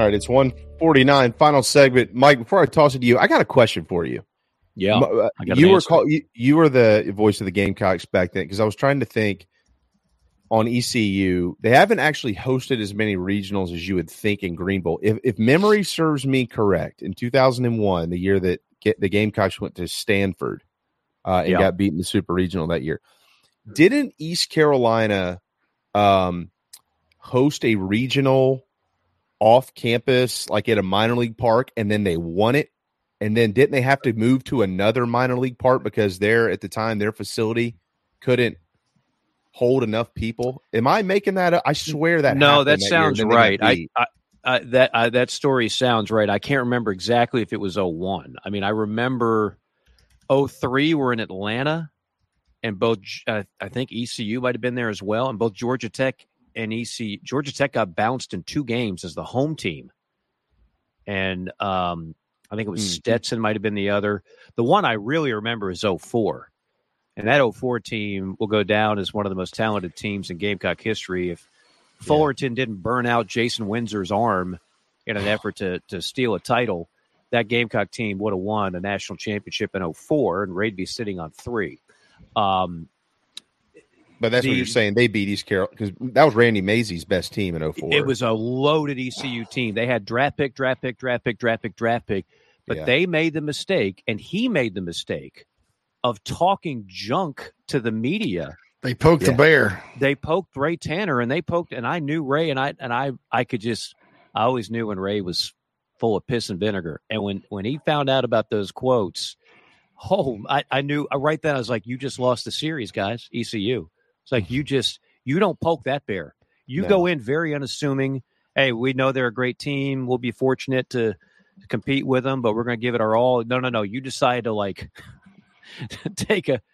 right, it's 1:49. Final segment. Mike, before I toss it to you, I got a question for you. Yeah, you were the voice of the Gamecocks back then, because I was trying to think on ECU. They haven't actually hosted as many regionals as you would think in Greenville. If memory serves me correct, in 2001, the year that the Gamecocks went to Stanford and got beaten in the Super Regional that year, didn't East Carolina host a regional off campus, like at a minor league park, and then they won it? And then didn't they have to move to another minor league park because at the time their facility couldn't hold enough people? Am I making that up? I swear that. No, that sounds right. That story sounds right. I can't remember exactly if it was 01. I mean, I remember 03 were in Atlanta, and both I think ECU might have been there as well, and both Georgia Tech and Georgia Tech got bounced in 2 games as the home team, and I think it was Stetson might have been the other. The one I really remember is 04. And that 04 team will go down as one of the most talented teams in Gamecock history. If Fullerton didn't burn out Jason Windsor's arm in an effort to steal a title, that Gamecock team would have won a national championship in 04, and Ray'd be sitting on 3. But that's what you're saying. They beat East Carolina because that was Randy Mazey's best team in 04. It was a loaded ECU team. They had draft pick. But they made the mistake, and he made the mistake of talking junk to the media. They poked the bear. They poked Ray Tanner, and I knew Ray, and I always knew when Ray was full of piss and vinegar. And when he found out about those quotes, I knew right then. I was like, you just lost the series, guys. ECU. It's like you don't poke that bear. You go in very unassuming. Hey, we know they're a great team. We'll be fortunate to compete with them, but we're going to give it our all. No. You decide to take a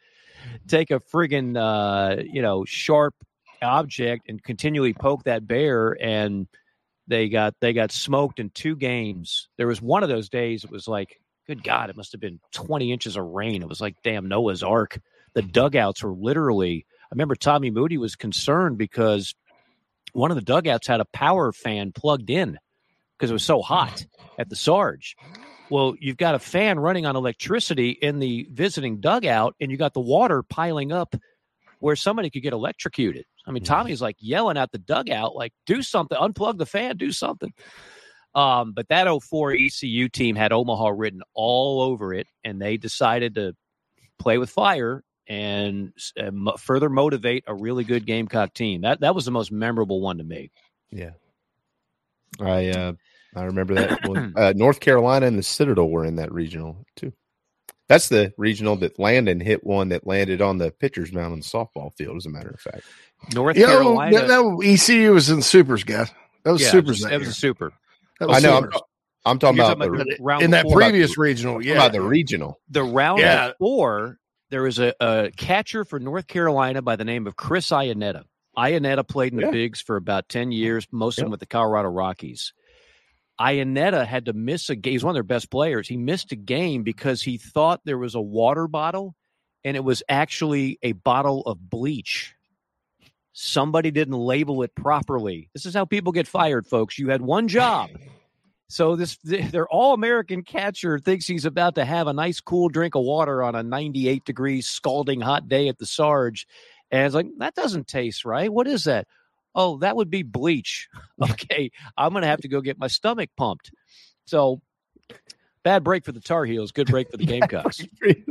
friggin' sharp object and continually poke that bear, and they got smoked in 2 games. There was one of those days. It was like, good God, it must have been 20 inches of rain. It was like damn Noah's Ark. The dugouts were literally. I remember Tommy Moody was concerned because one of the dugouts had a power fan plugged in because it was so hot at the Sarge. Well, you've got a fan running on electricity in the visiting dugout, and you got the water piling up where somebody could get electrocuted. I mean, Tommy's like yelling at the dugout, like, do something, unplug the fan, do something. But that 04 ECU team had Omaha written all over it, and they decided to play with fire and further motivate a really good Gamecock team. That was the most memorable one to me. Yeah. I remember that one. North Carolina and the Citadel were in that regional too. That's the regional that Landon hit one that landed on the pitcher's mound on the softball field, as a matter of fact. North Carolina. That ECU was in supers, guys. That was supers. That was a super. I know. I'm talking about in that previous regional. Yeah, about the regional. The round of 4. There was a catcher for North Carolina by the name of Chris Iannetta. Iannetta played in the bigs for about 10 years, most of them with the Colorado Rockies. Iannetta had to miss a game. He's one of their best players. He missed a game because he thought there was a water bottle, and it was actually a bottle of bleach. Somebody didn't label it properly. This is how people get fired, folks. You had one job. So their all-American catcher thinks he's about to have a nice cool drink of water on a 98-degree scalding hot day at the Sarge. And it's like, that doesn't taste right. What is that? Oh, that would be bleach. Okay, I'm going to have to go get my stomach pumped. So bad break for the Tar Heels. Good break for the Gamecocks.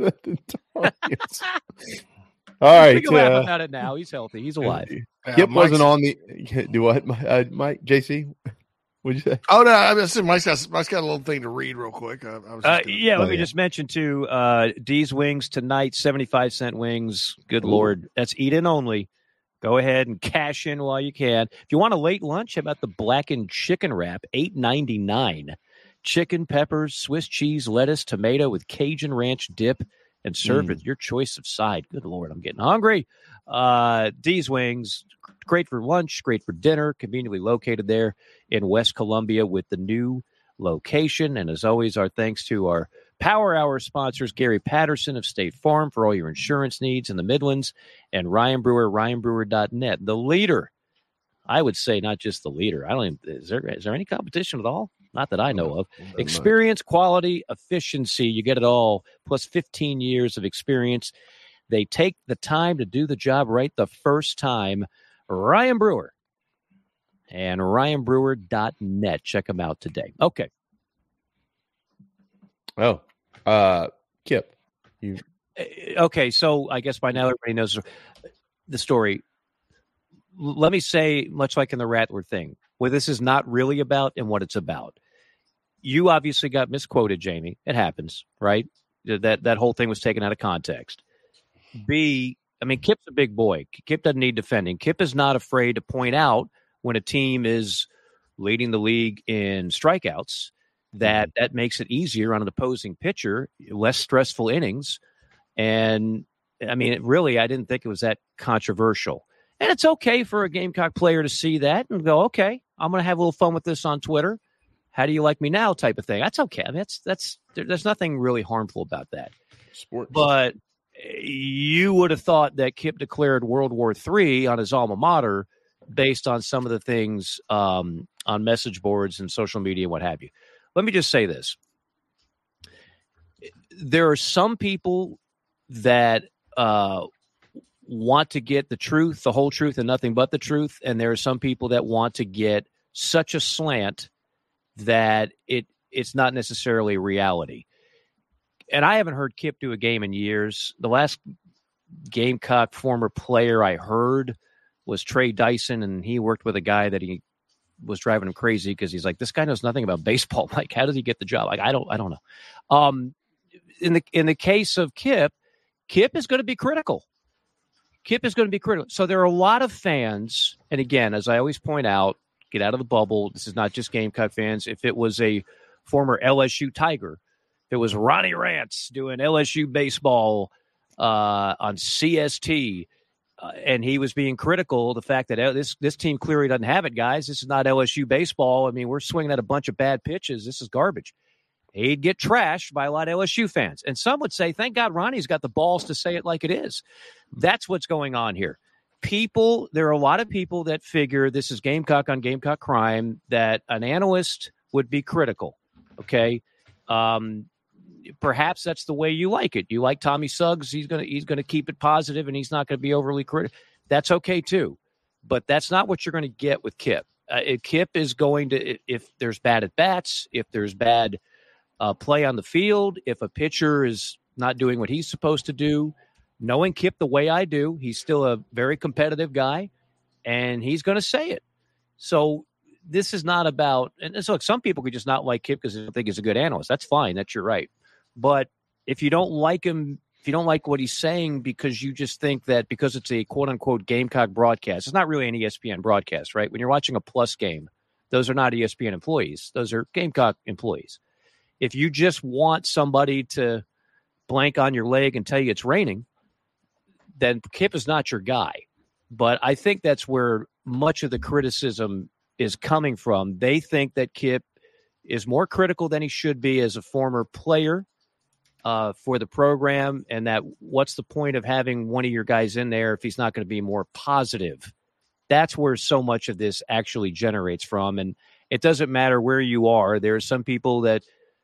All right. We can laugh about it now. He's healthy. He's alive. Kip wasn't on the – do what, Mike? JC? What'd you say? Oh, no. I mean, Mike's got a little thing to read real quick. Let me just mention, too, D's Wings tonight, 75-cent wings. Good Lord. That's eat-in only. Go ahead and cash in while you can. If you want a late lunch, how about the blackened chicken wrap, $8.99. Chicken, peppers, Swiss cheese, lettuce, tomato with Cajun ranch dip, and served with your choice of side. Good Lord, I'm getting hungry. D's Wings, great for lunch, great for dinner, conveniently located there in West Columbia with the new location. And as always, our thanks to our Power Hour sponsors, Gary Patterson of State Farm for all your insurance needs in the Midlands, and Ryan Brewer, ryanbrewer.net, the leader I would say not just the leader. Is there any competition at all? Not that I know of. Experience, quality, efficiency, you get it all, plus 15 years of experience. They take the time to do the job right the first time. Ryan Brewer and ryanbrewer.net. Check them out today. Okay. Oh, Kip. Okay, so I guess by now everybody knows the story. Let me say, much like in the Rattler thing, what this is not really about and what it's about. You obviously got misquoted, Jamie. It happens, right? That whole thing was taken out of context. B, I mean, Kip's a big boy. Kip doesn't need defending. Kip is not afraid to point out when a team is leading the league in strikeouts that makes it easier on an opposing pitcher, less stressful innings. And, I mean, I didn't think it was that controversial. And it's okay for a Gamecock player to see that and go, okay, I'm going to have a little fun with this on Twitter. How do you like me now type of thing. That's okay. I mean, there's nothing really harmful about that. Sports. But you would have thought that Kip declared World War III on his alma mater based on some of the things on message boards and social media and what have you. Let me just say this. There are some people that want to get the truth, the whole truth, and nothing but the truth. And there are some people that want to get such a slant that it's not necessarily reality. And I haven't heard Kip do a game in years. The last Gamecock former player I heard was Trey Dyson, and he worked with a guy that he was driving him crazy because he's like, this guy knows nothing about baseball. Like, how does he get the job? Like, I don't know. In the case of Kip is going to be critical. Kip is going to be critical. So there are a lot of fans, and again, as I always point out, get out of the bubble. This is not just Gamecock fans. If it was a former LSU Tiger, if it was Ronnie Rance doing LSU baseball on CST, and he was being critical of the fact that this team clearly doesn't have it, guys. This is not LSU baseball. I mean, we're swinging at a bunch of bad pitches. This is garbage. He'd get trashed by a lot of LSU fans. And some would say, thank God Ronnie's got the balls to say it like it is. That's what's going on here. There are a lot of people that figure this is Gamecock on Gamecock crime, that an analyst would be critical. Okay. Perhaps that's the way you like it. You like Tommy Suggs. He's going to keep it positive and he's not going to be overly critical. That's okay too. But that's not what you're going to get with Kip. Kip is going to, if there's bad at bats, if there's bad play on the field, if a pitcher is not doing what he's supposed to do, knowing Kip the way I do, he's still a very competitive guy, and he's going to say it. So this is not about – and so some people could just not like Kip because they don't think he's a good analyst. That's fine. That's your right. But if you don't like him, if you don't like what he's saying because you just think that because it's a quote-unquote Gamecock broadcast, it's not really an ESPN broadcast, right? When you're watching a Plus game, those are not ESPN employees. Those are Gamecock employees. If you just want somebody to blank on your leg and tell you it's raining, then Kip is not your guy. But I think that's where much of the criticism is coming from. They think that Kip is more critical than he should be as a former player for the program, and that what's the point of having one of your guys in there if he's not going to be more positive? That's where so much of this actually generates from. And it doesn't matter where you are. There are some people that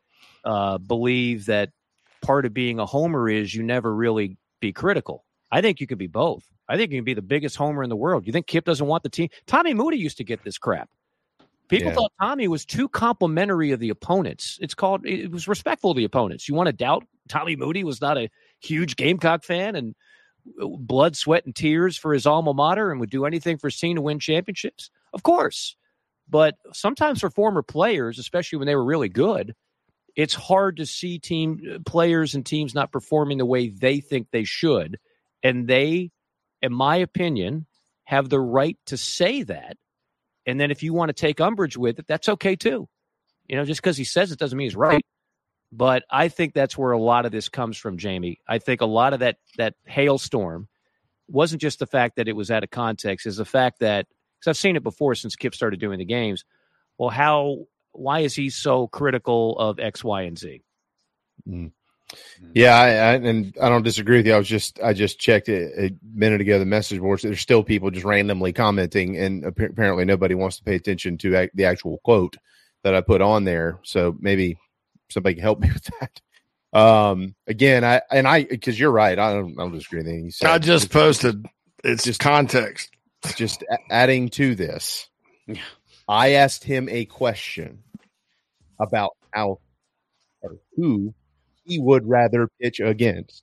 believe that part of being a homer is you never really be critical. I think you could be both. I think you can be the biggest homer in the world. You think Kip doesn't want the team? Tommy Moody used to get this crap. People thought Tommy was too complimentary of the opponents. It was respectful of the opponents. You want to doubt Tommy Moody was not a huge Gamecock fan and blood, sweat, and tears for his alma mater and would do anything for his team to win championships? Of course. But sometimes for former players, especially when they were really good, it's hard to see players and teams not performing the way they think they should. And they, in my opinion, have the right to say that. And then if you want to take umbrage with it, that's okay too. Just because he says it doesn't mean he's right. But I think that's where a lot of this comes from, Jamie. I think a lot of that hailstorm wasn't just the fact that it was out of context, is the fact that, because I've seen it before since Kip started doing the games. Well, why is he so critical of X, Y, and Z? Yeah, and I don't disagree with you. I just checked it a minute ago. The message boards. There's still people just randomly commenting, and apparently nobody wants to pay attention to the actual quote that I put on there. So maybe somebody can help me with that. Again, because you're right. I don't disagree with anything you said. I just posted. It's just context. Just adding to this, I asked him a question about how or who he would rather pitch against.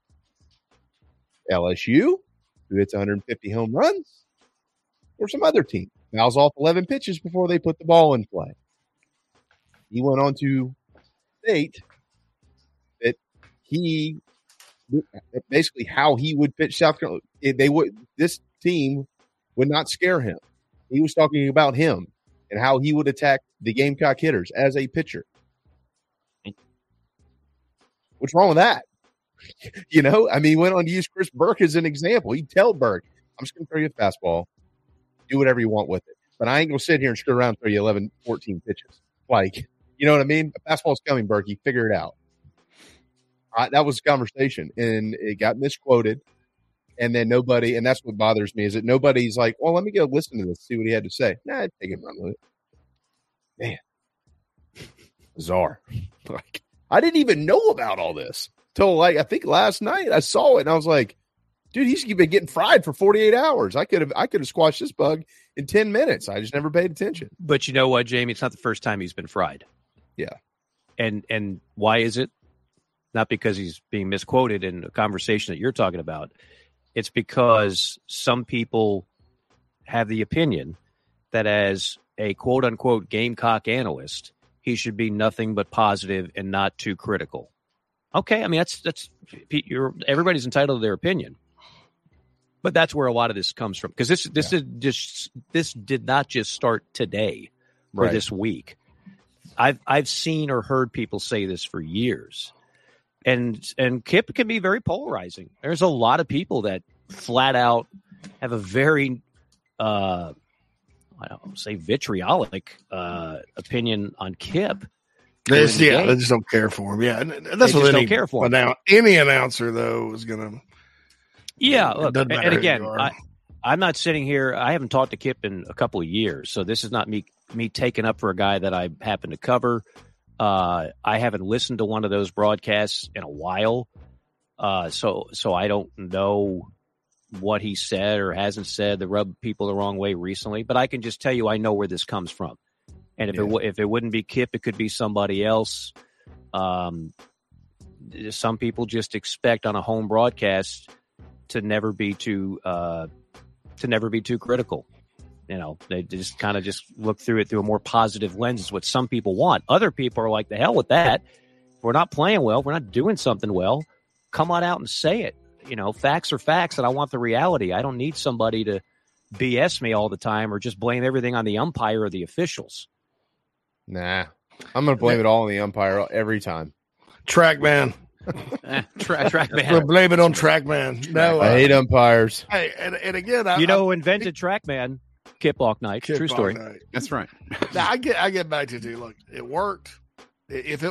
LSU, who hits 150 home runs, or some other team fouls off 11 pitches before they put the ball in play. He went on to state that he basically how he would pitch South Carolina. This team would not scare him. He was talking about him and how he would attack the Gamecock hitters as a pitcher. What's wrong with that? He went on to use Chris Burke as an example. He'd tell Burke, I'm just going to throw you a fastball. Do whatever you want with it. But I ain't going to sit here and screw around and throw you 11, 14 pitches. You know what I mean? A fastball's coming, Burke. Figure it out. That was the conversation. And it got misquoted. And then nobody, and that's what bothers me, is that nobody's like, well, let me go listen to this, see what he had to say. Nah, take it and run with it. Man. Bizarre. I didn't even know about all this till I think last night I saw it and I was like, dude, he's been getting fried for 48 hours. I could have squashed this bug in 10 minutes. I just never paid attention. But you know what, Jamie? It's not the first time he's been fried. Yeah. And why is it? Not because he's being misquoted in a conversation that you're talking about. It's because some people have the opinion that as a quote unquote Gamecock analyst, he should be nothing but positive and not too critical. Okay, I mean that's everybody's entitled to their opinion, but that's where a lot of this comes from. Because this did not just start today or this week. I've seen or heard people say this for years, and Kip can be very polarizing. There's a lot of people that flat out have a very I don't say vitriolic opinion on Kip. They just don't care for him. Yeah, and that's what they don't care for him. Now, any announcer though is going to. Yeah, look, and again, I'm not sitting here. I haven't talked to Kip in a couple of years, so this is not me taking up for a guy that I happen to cover. I haven't listened to one of those broadcasts in a while, so I don't know what he said or hasn't said that rubbed people the wrong way recently. But I can just tell you, I know where this comes from. And if it wouldn't be Kip, it could be somebody else. Some people just expect on a home broadcast to never be too critical. You know, they just kind of just look through it through a more positive lens is what some people want. Other people are like, the hell with that. If we're not playing well, if we're not doing something well, come on out and say it. You know, facts are facts, and I want the reality. I don't need somebody to BS me all the time or just blame everything on the umpire or the officials. Nah, I'm going to blame it all on the umpire every time. TrackMan. TrackMan. We'll blame it on TrackMan. No, I hate umpires. Hey, and again, who invented TrackMan? Kip Locknight. True story. That's right. Now, I get back to you. Look, it worked. If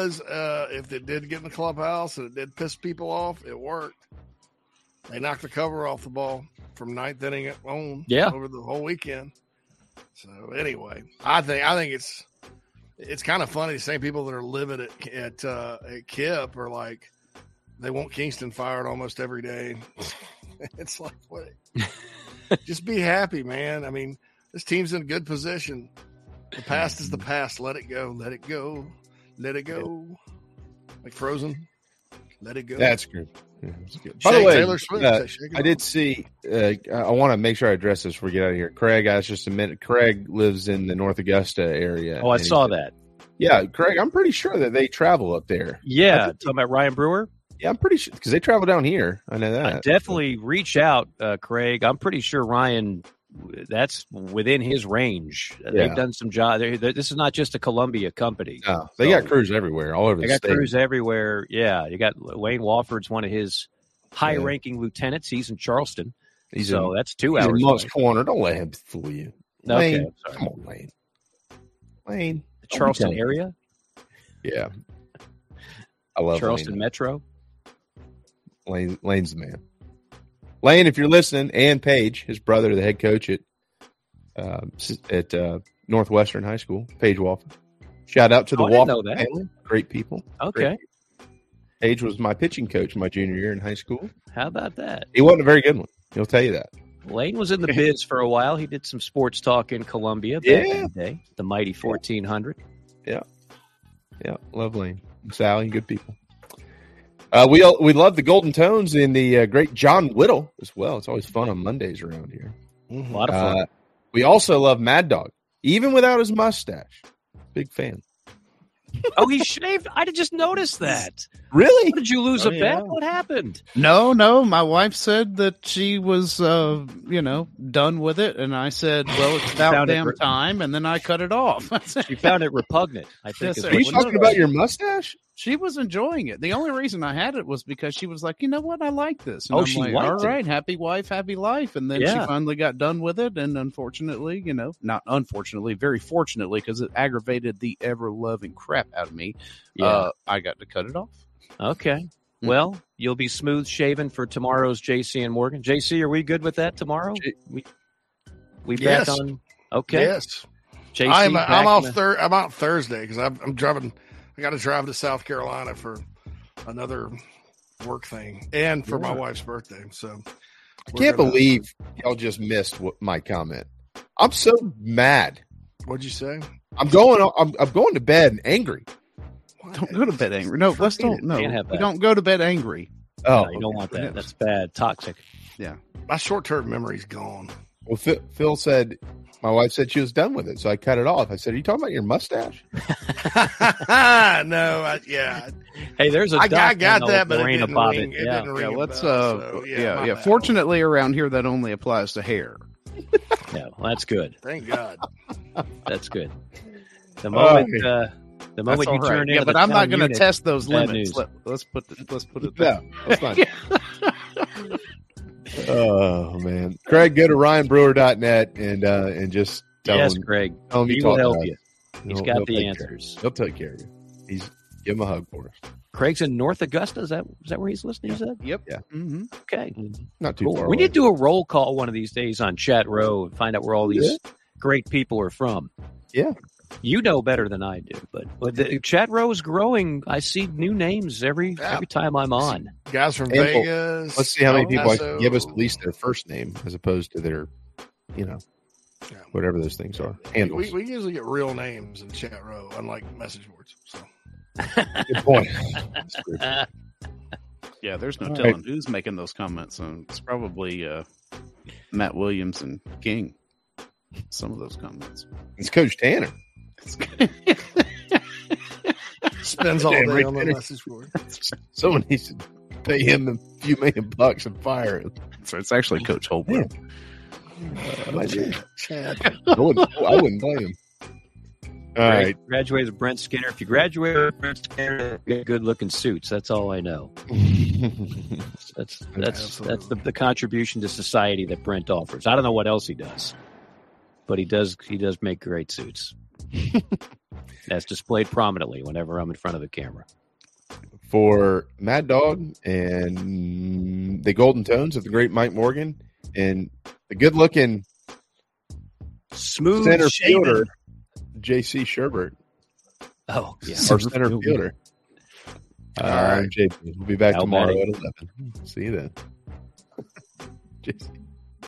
it did get in the clubhouse and it did piss people off, it worked. They knocked the cover off the ball from ninth inning on over the whole weekend. So anyway, I think it's kind of funny. The same people that are livid at Kip are like, they want Kingston fired almost every day. It's like, what? Just be happy, man. I mean, this team's in good position. The past is the past. Let it go. Let it go. Let it go. Like Frozen. Let it go. That's good. Yeah, that's good. By the way, Taylor Swift, I did see. I want to make sure I address this before we get out of here. Craig, asked just a minute. Craig lives in the North Augusta area. Oh, I saw that. Yeah, Craig, I'm pretty sure that they travel up there. Yeah, talking about Ryan Brewer. Yeah, I'm pretty sure because they travel down here. I know that. Definitely reach out, Craig. I'm pretty sure Ryan. That's within his range. Yeah. They've done some job. This is not just a Columbia company. No, they got crews everywhere, all over the state. They got crews everywhere. Yeah, you got Wayne Wofford's one of his high-ranking lieutenants. He's in Charleston. That's 2 hours. He's in Moncks Corner. Don't let him fool you. Okay, Wayne, come on, Wayne. The Charleston area. Yeah. I love Charleston Lane. Metro. Lane's the man. Lane, if you're listening, and Paige, his brother, the head coach at Northwestern High School, Paige Walford. Shout out to the Walford family. Great people. Okay. Great people. Paige was my pitching coach my junior year in high school. How about that? He wasn't a very good one. He'll tell you that. Lane was in the biz for a while. He did some sports talk in Columbia back in the day. The mighty 1400. Yeah. Yeah. Love Lane. Sally, good people. We love the Golden Tones and the great John Whittle as well. It's always fun on Mondays around here. A lot of fun. We also love Mad Dog, even without his mustache. Big fan. Oh, he shaved? I just noticed that. Really? Did you lose a bet? What happened? No. My wife said that she was, done with it, and I said, "Well, it's about damn time," and then I cut it off. She found it repugnant. I think. Are you talking about your mustache? She was enjoying it. The only reason I had it was because she was like, "You know what? I like this." And I'm she like, liked all right, it. happy wife, happy life. And then she finally got done with it. And unfortunately, not unfortunately, very fortunately, because it aggravated the ever-loving crap out of me, I got to cut it off. Okay. Well, you'll be smooth shaven for tomorrow's JC and Morgan. JC, are we good with that tomorrow? We back on? Okay. Yes. JC, I'm out Thursday because I'm driving. I got to drive to South Carolina for another work thing and for my wife's birthday. So I can't believe y'all just missed my comment. I'm so mad. What'd you say? I'm going to bed angry. Don't go to bed angry. No, let's don't. No, we don't go to bed angry. Oh, you don't want that. That's bad. Toxic. Yeah. My short-term memory's gone. Well, Phil said, my wife said she was done with it, so I cut it off. I said, "Are you talking about your mustache?" No, Hey, there's a I got that, but Lorena it didn't Bobbitt. ring. It didn't ring. Let's. Yeah. Fortunately, around here, that only applies to hair. Yeah, well, that's good. Thank God. That's good. The moment you turn into but the I'm not town going to unit, test those bad limits. news. Let's put it there. That's fine. Oh man, Craig, go to RyanBrewer.net and just tell him. Craig. Tell him He will help you. He's got the answers. He'll take care of you. Give him a hug for us. Craig's in North Augusta. Is that where he's listening? You said? Yep. Yeah. Mm-hmm. Okay. Not too far. We away. need to do a roll call one of these days on Chat Row and find out where all these great people are from. Yeah. You know better than I do, but the Chat Row is growing. I see new names every time I'm on. Guys from Vegas. Let's see how many people can give us at least their first name as opposed to their, whatever those things are. Handles. We usually get real names in Chat Row, unlike message boards. So. Good point. Yeah, there's no telling who's making those comments. And it's probably Matt Williams and King. Some of those comments. It's Coach Tanner. Spends all day on the message board. Someone needs to pay him a few $1,000,000 and fire him. So it's actually Coach Holbrook. I wouldn't blame him. All right. Graduated with Brent Skinner. If you graduate with Brent Skinner, you get good-looking suits. That's all I know. That's the contribution to society that Brent offers. I don't know what else he does, but he does make great suits. That's displayed prominently whenever I'm in front of the camera. For Mad Dog and the Golden Tones of the great Mike Morgan and the good-looking smooth center shaven fielder JC Sherbert. Oh, yeah. Our center fielder. All right. JP. We'll be back tomorrow at 11. See you then. JC.